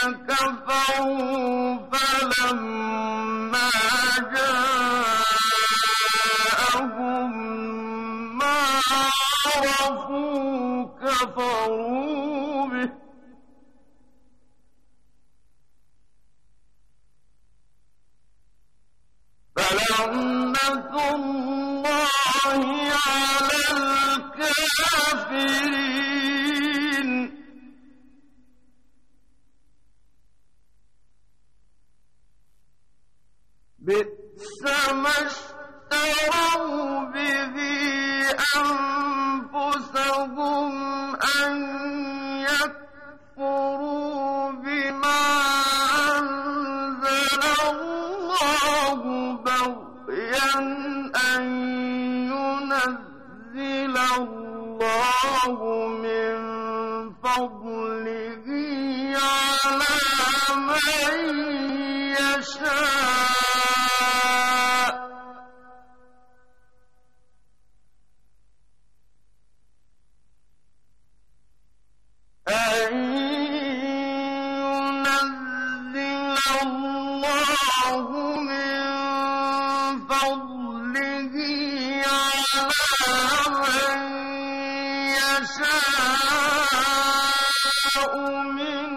كفروا فلما جاءهم ما عرفوا كفروا به فلعنة الله على الكافرين بئس ما اشتروا به أنفسهم أن يكفروا بما أنزل الله بغيا أن ينزل الله من فضله على من يشاء أن ينزل الله من فضله على من يشاء من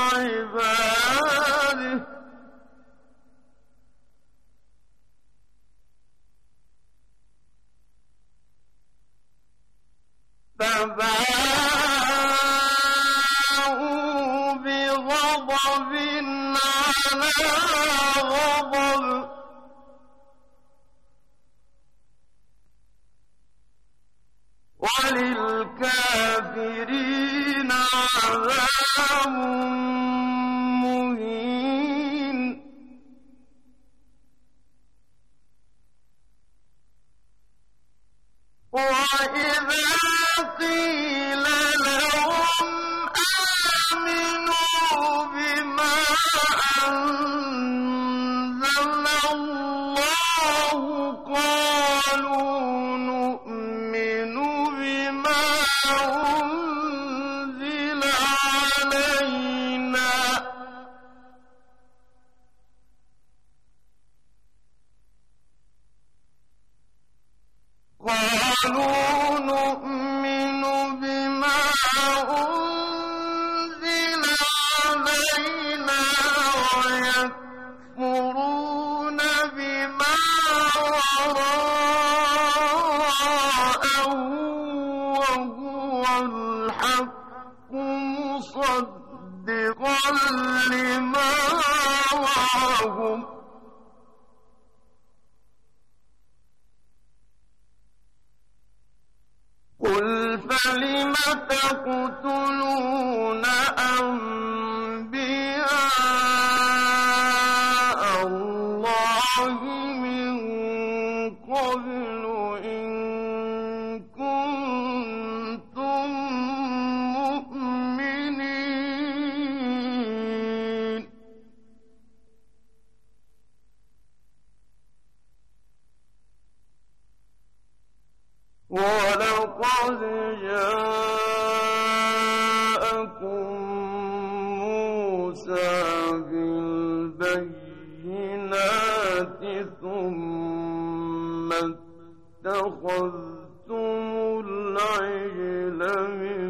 عباده فباءوا بغضب على غضب وللكافرين عذاب مهين وإذا قيل لهم آمنوا بما أنزل الله قالوا نؤمن بما أنزل علينا ويكفرون بما وراءه وهو الحق مصدقا لما معهم قل فلم تقتلون أنبياء الله من قبل إن كنتم مؤمنين ولقد جاءكم موسى بالبينات ثم اتخذتم العجل من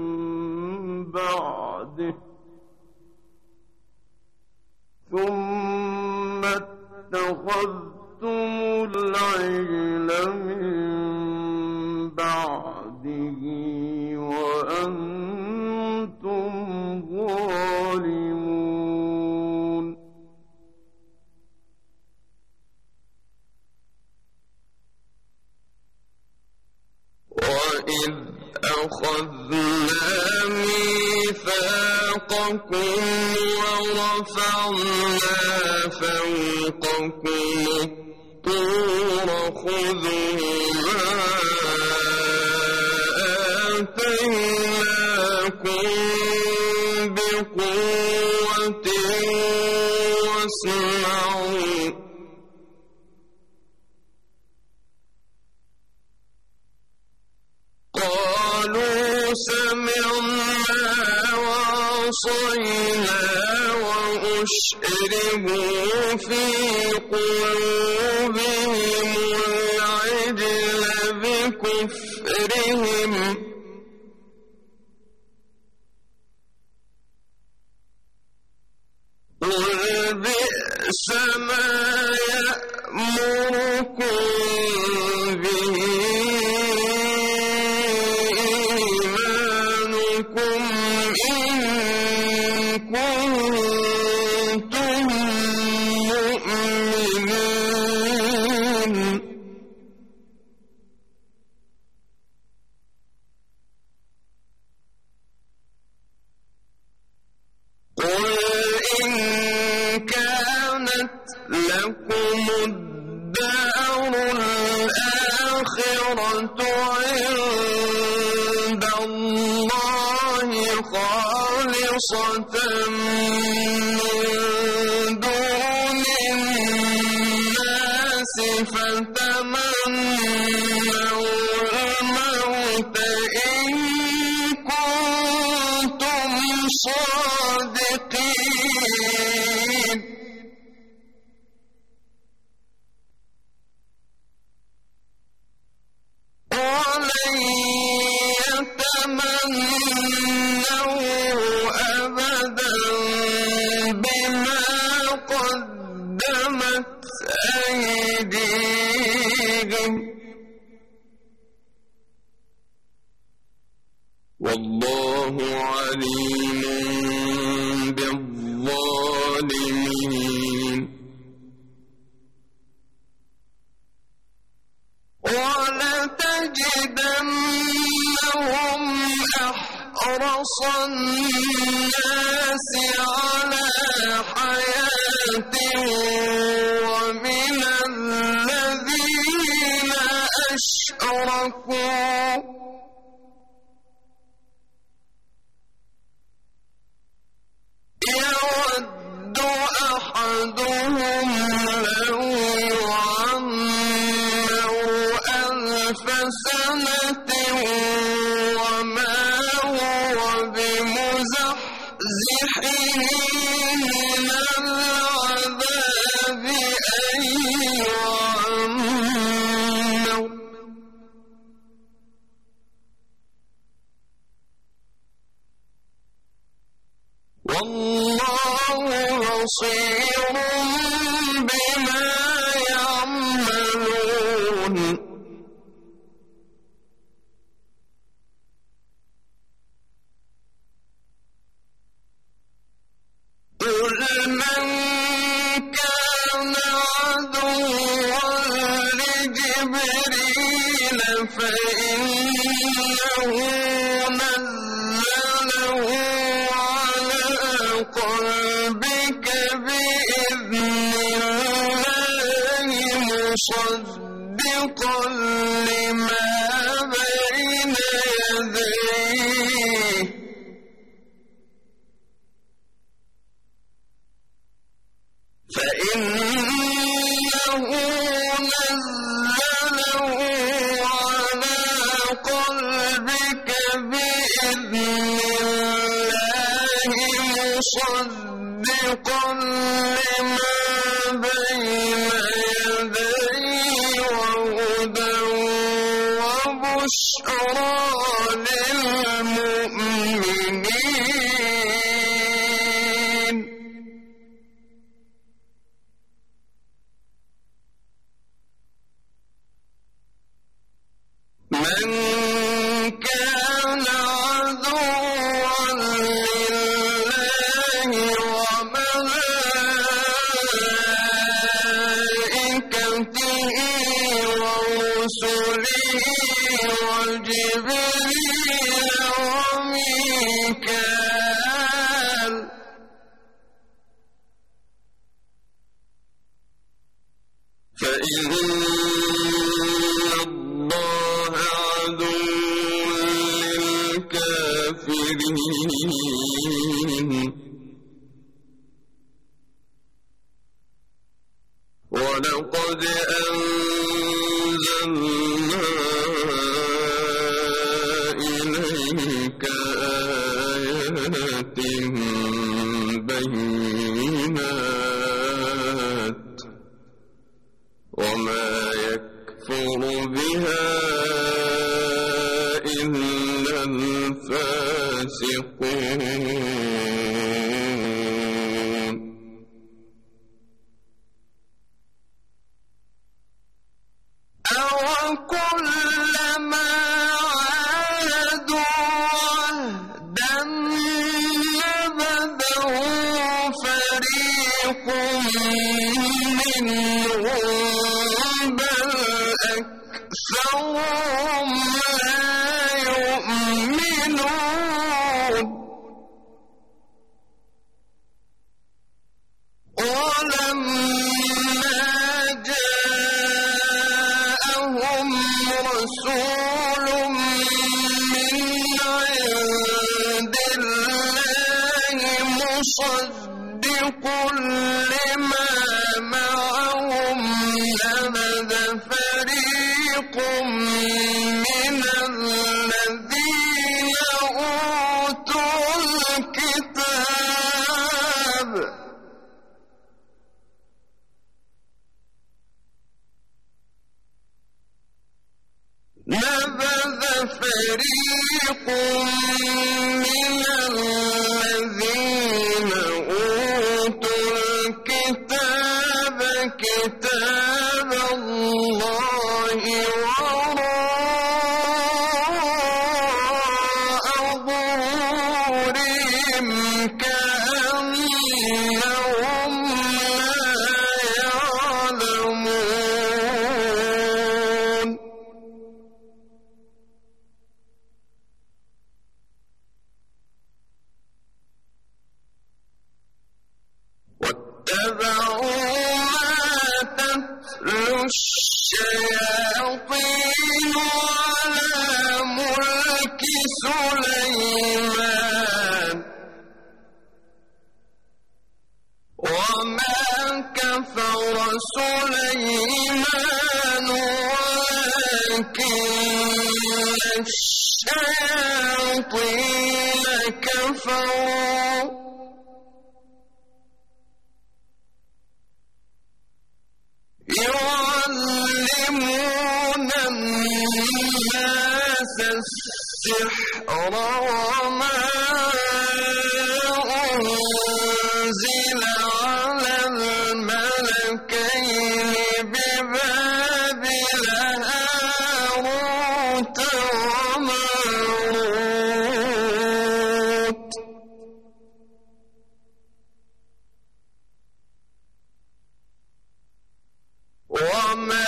بعده وأنتم ظالمون وإذ أخذنا ميثاقكم ورفعنا فوقكم الطور خذوا ما آتيناكم بقوة واسمعوا قالوا سمعنا وعصينا وأشربوا في قلوبهم العجل بكفرهم قل بئس ما يأمركم به إيمانكم إن كنتم مؤمنين قل إن كانت لكم الدار الآخرة عند الله خالصة من دون الناس فتمنوا الموت إن كنتم صادقين ولن يتمنوا أبدا بما قدمت أيديهم والله عليم بالظالمين ولتجدنهم أحرص الناس على حياة ومن الذين أشركوا يود أحدهم لو يعمر 1000 سنة وما هو بمزحزحه من العذاب أن يعمر والله بصير بما يعملون قل من كان عدوا لجبريل فإنه نزله على قلبك بإذن الله مصدقا لما بين يديه فإنه نزله على قلبك بإذن الله مصدقا لما بين يديه وهدى وبشرى للمؤمنين من كان عدوا لله وملائكته ورسله وجبريل وميكال فإن الله عدو للكافرين ولقد أنزلنا إليك آيات بينات إلا الفاسقون أوكلما عاهدوا عهدا نبذه فريق منهم بل أكثرهم لا يؤمنون ولما جاءهم رسول من عند الله مصدق لما معهم نبذ فريق من الذين أوتوا الكتاب نبذ فريق من الذين أوتوا الكتاب كتاب الله وراء ظهورهم كأنهم لا يعلمون واتبعوا ما تتلو الشياطين على ملك سليمان وما كفر سليمان ولكن الشياطين كفروا يعلمون الناس السحر وما أنزل على الملكين ببابل هاروت وماروت وما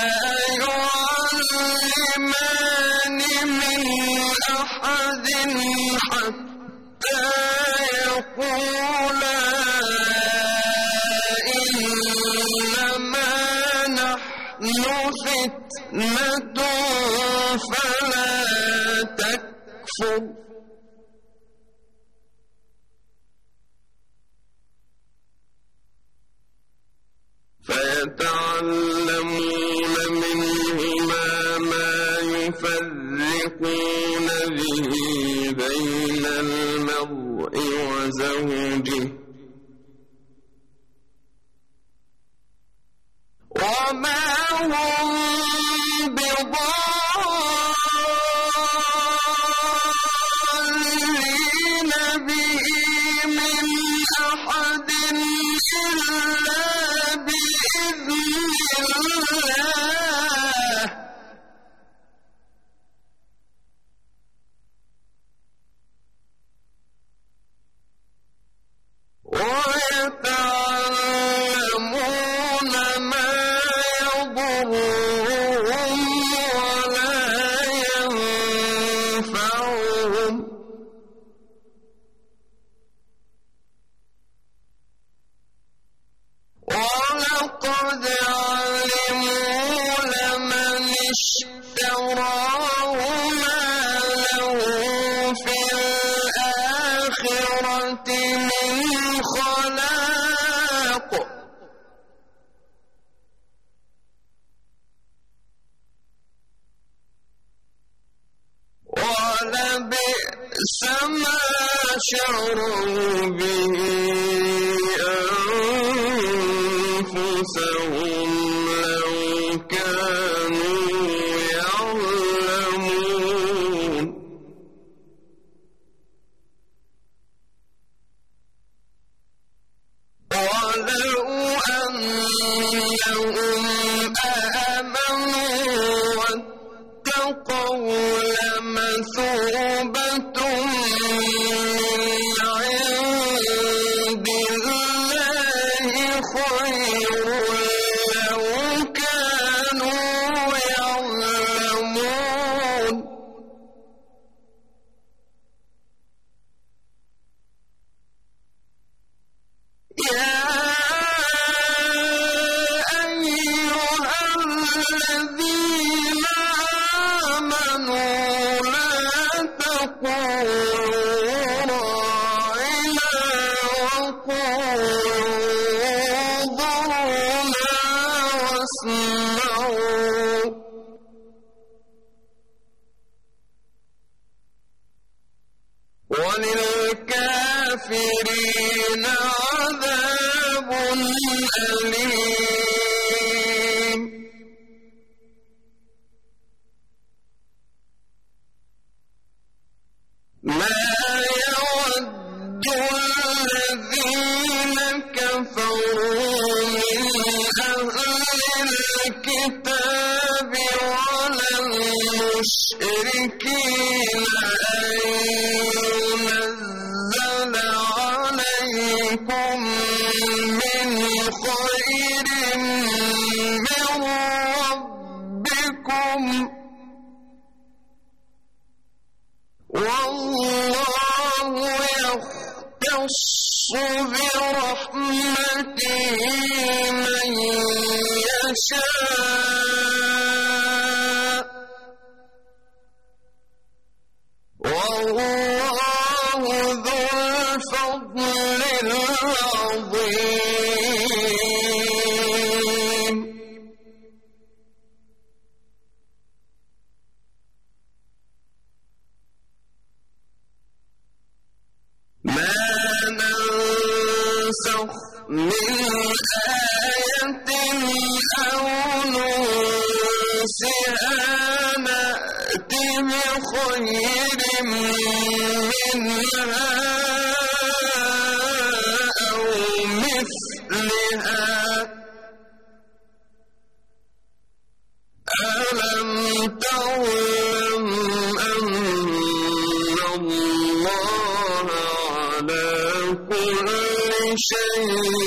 يعلمان من أحد حتى يقولا إنما نحن فتنة فلا تكفر فيتعلمون منهما ما يفرقون به بين المرء وزوجه وما هم بضارين به من أحد إلا بإذن الله ويتعلمون ما يضرهم ولا ينفعهم ولقد علموا لمن اشتراه ما له في الآخرة من خلاق ولبئس ما شروا به أنفسهم لو كانوا يعلمون لمثوبة من عند الله خير لو كانوا يعلمون يا أيها الذين آمنوا لا تقولوا راعنا وقولوا انظرنا واسمعوا وللكافرين عذاب أليم ما يود الذين كفروا من أهل الكتاب ولا المشركين أن ينزل عليكم من خير من ربكم والله يختص برحمته من يشاء والله ذو الفضل العظيم ما ننسخ من آية أو ننسها نأت بخير منها أو مثلها ألم تعلم أن الله على كل شيء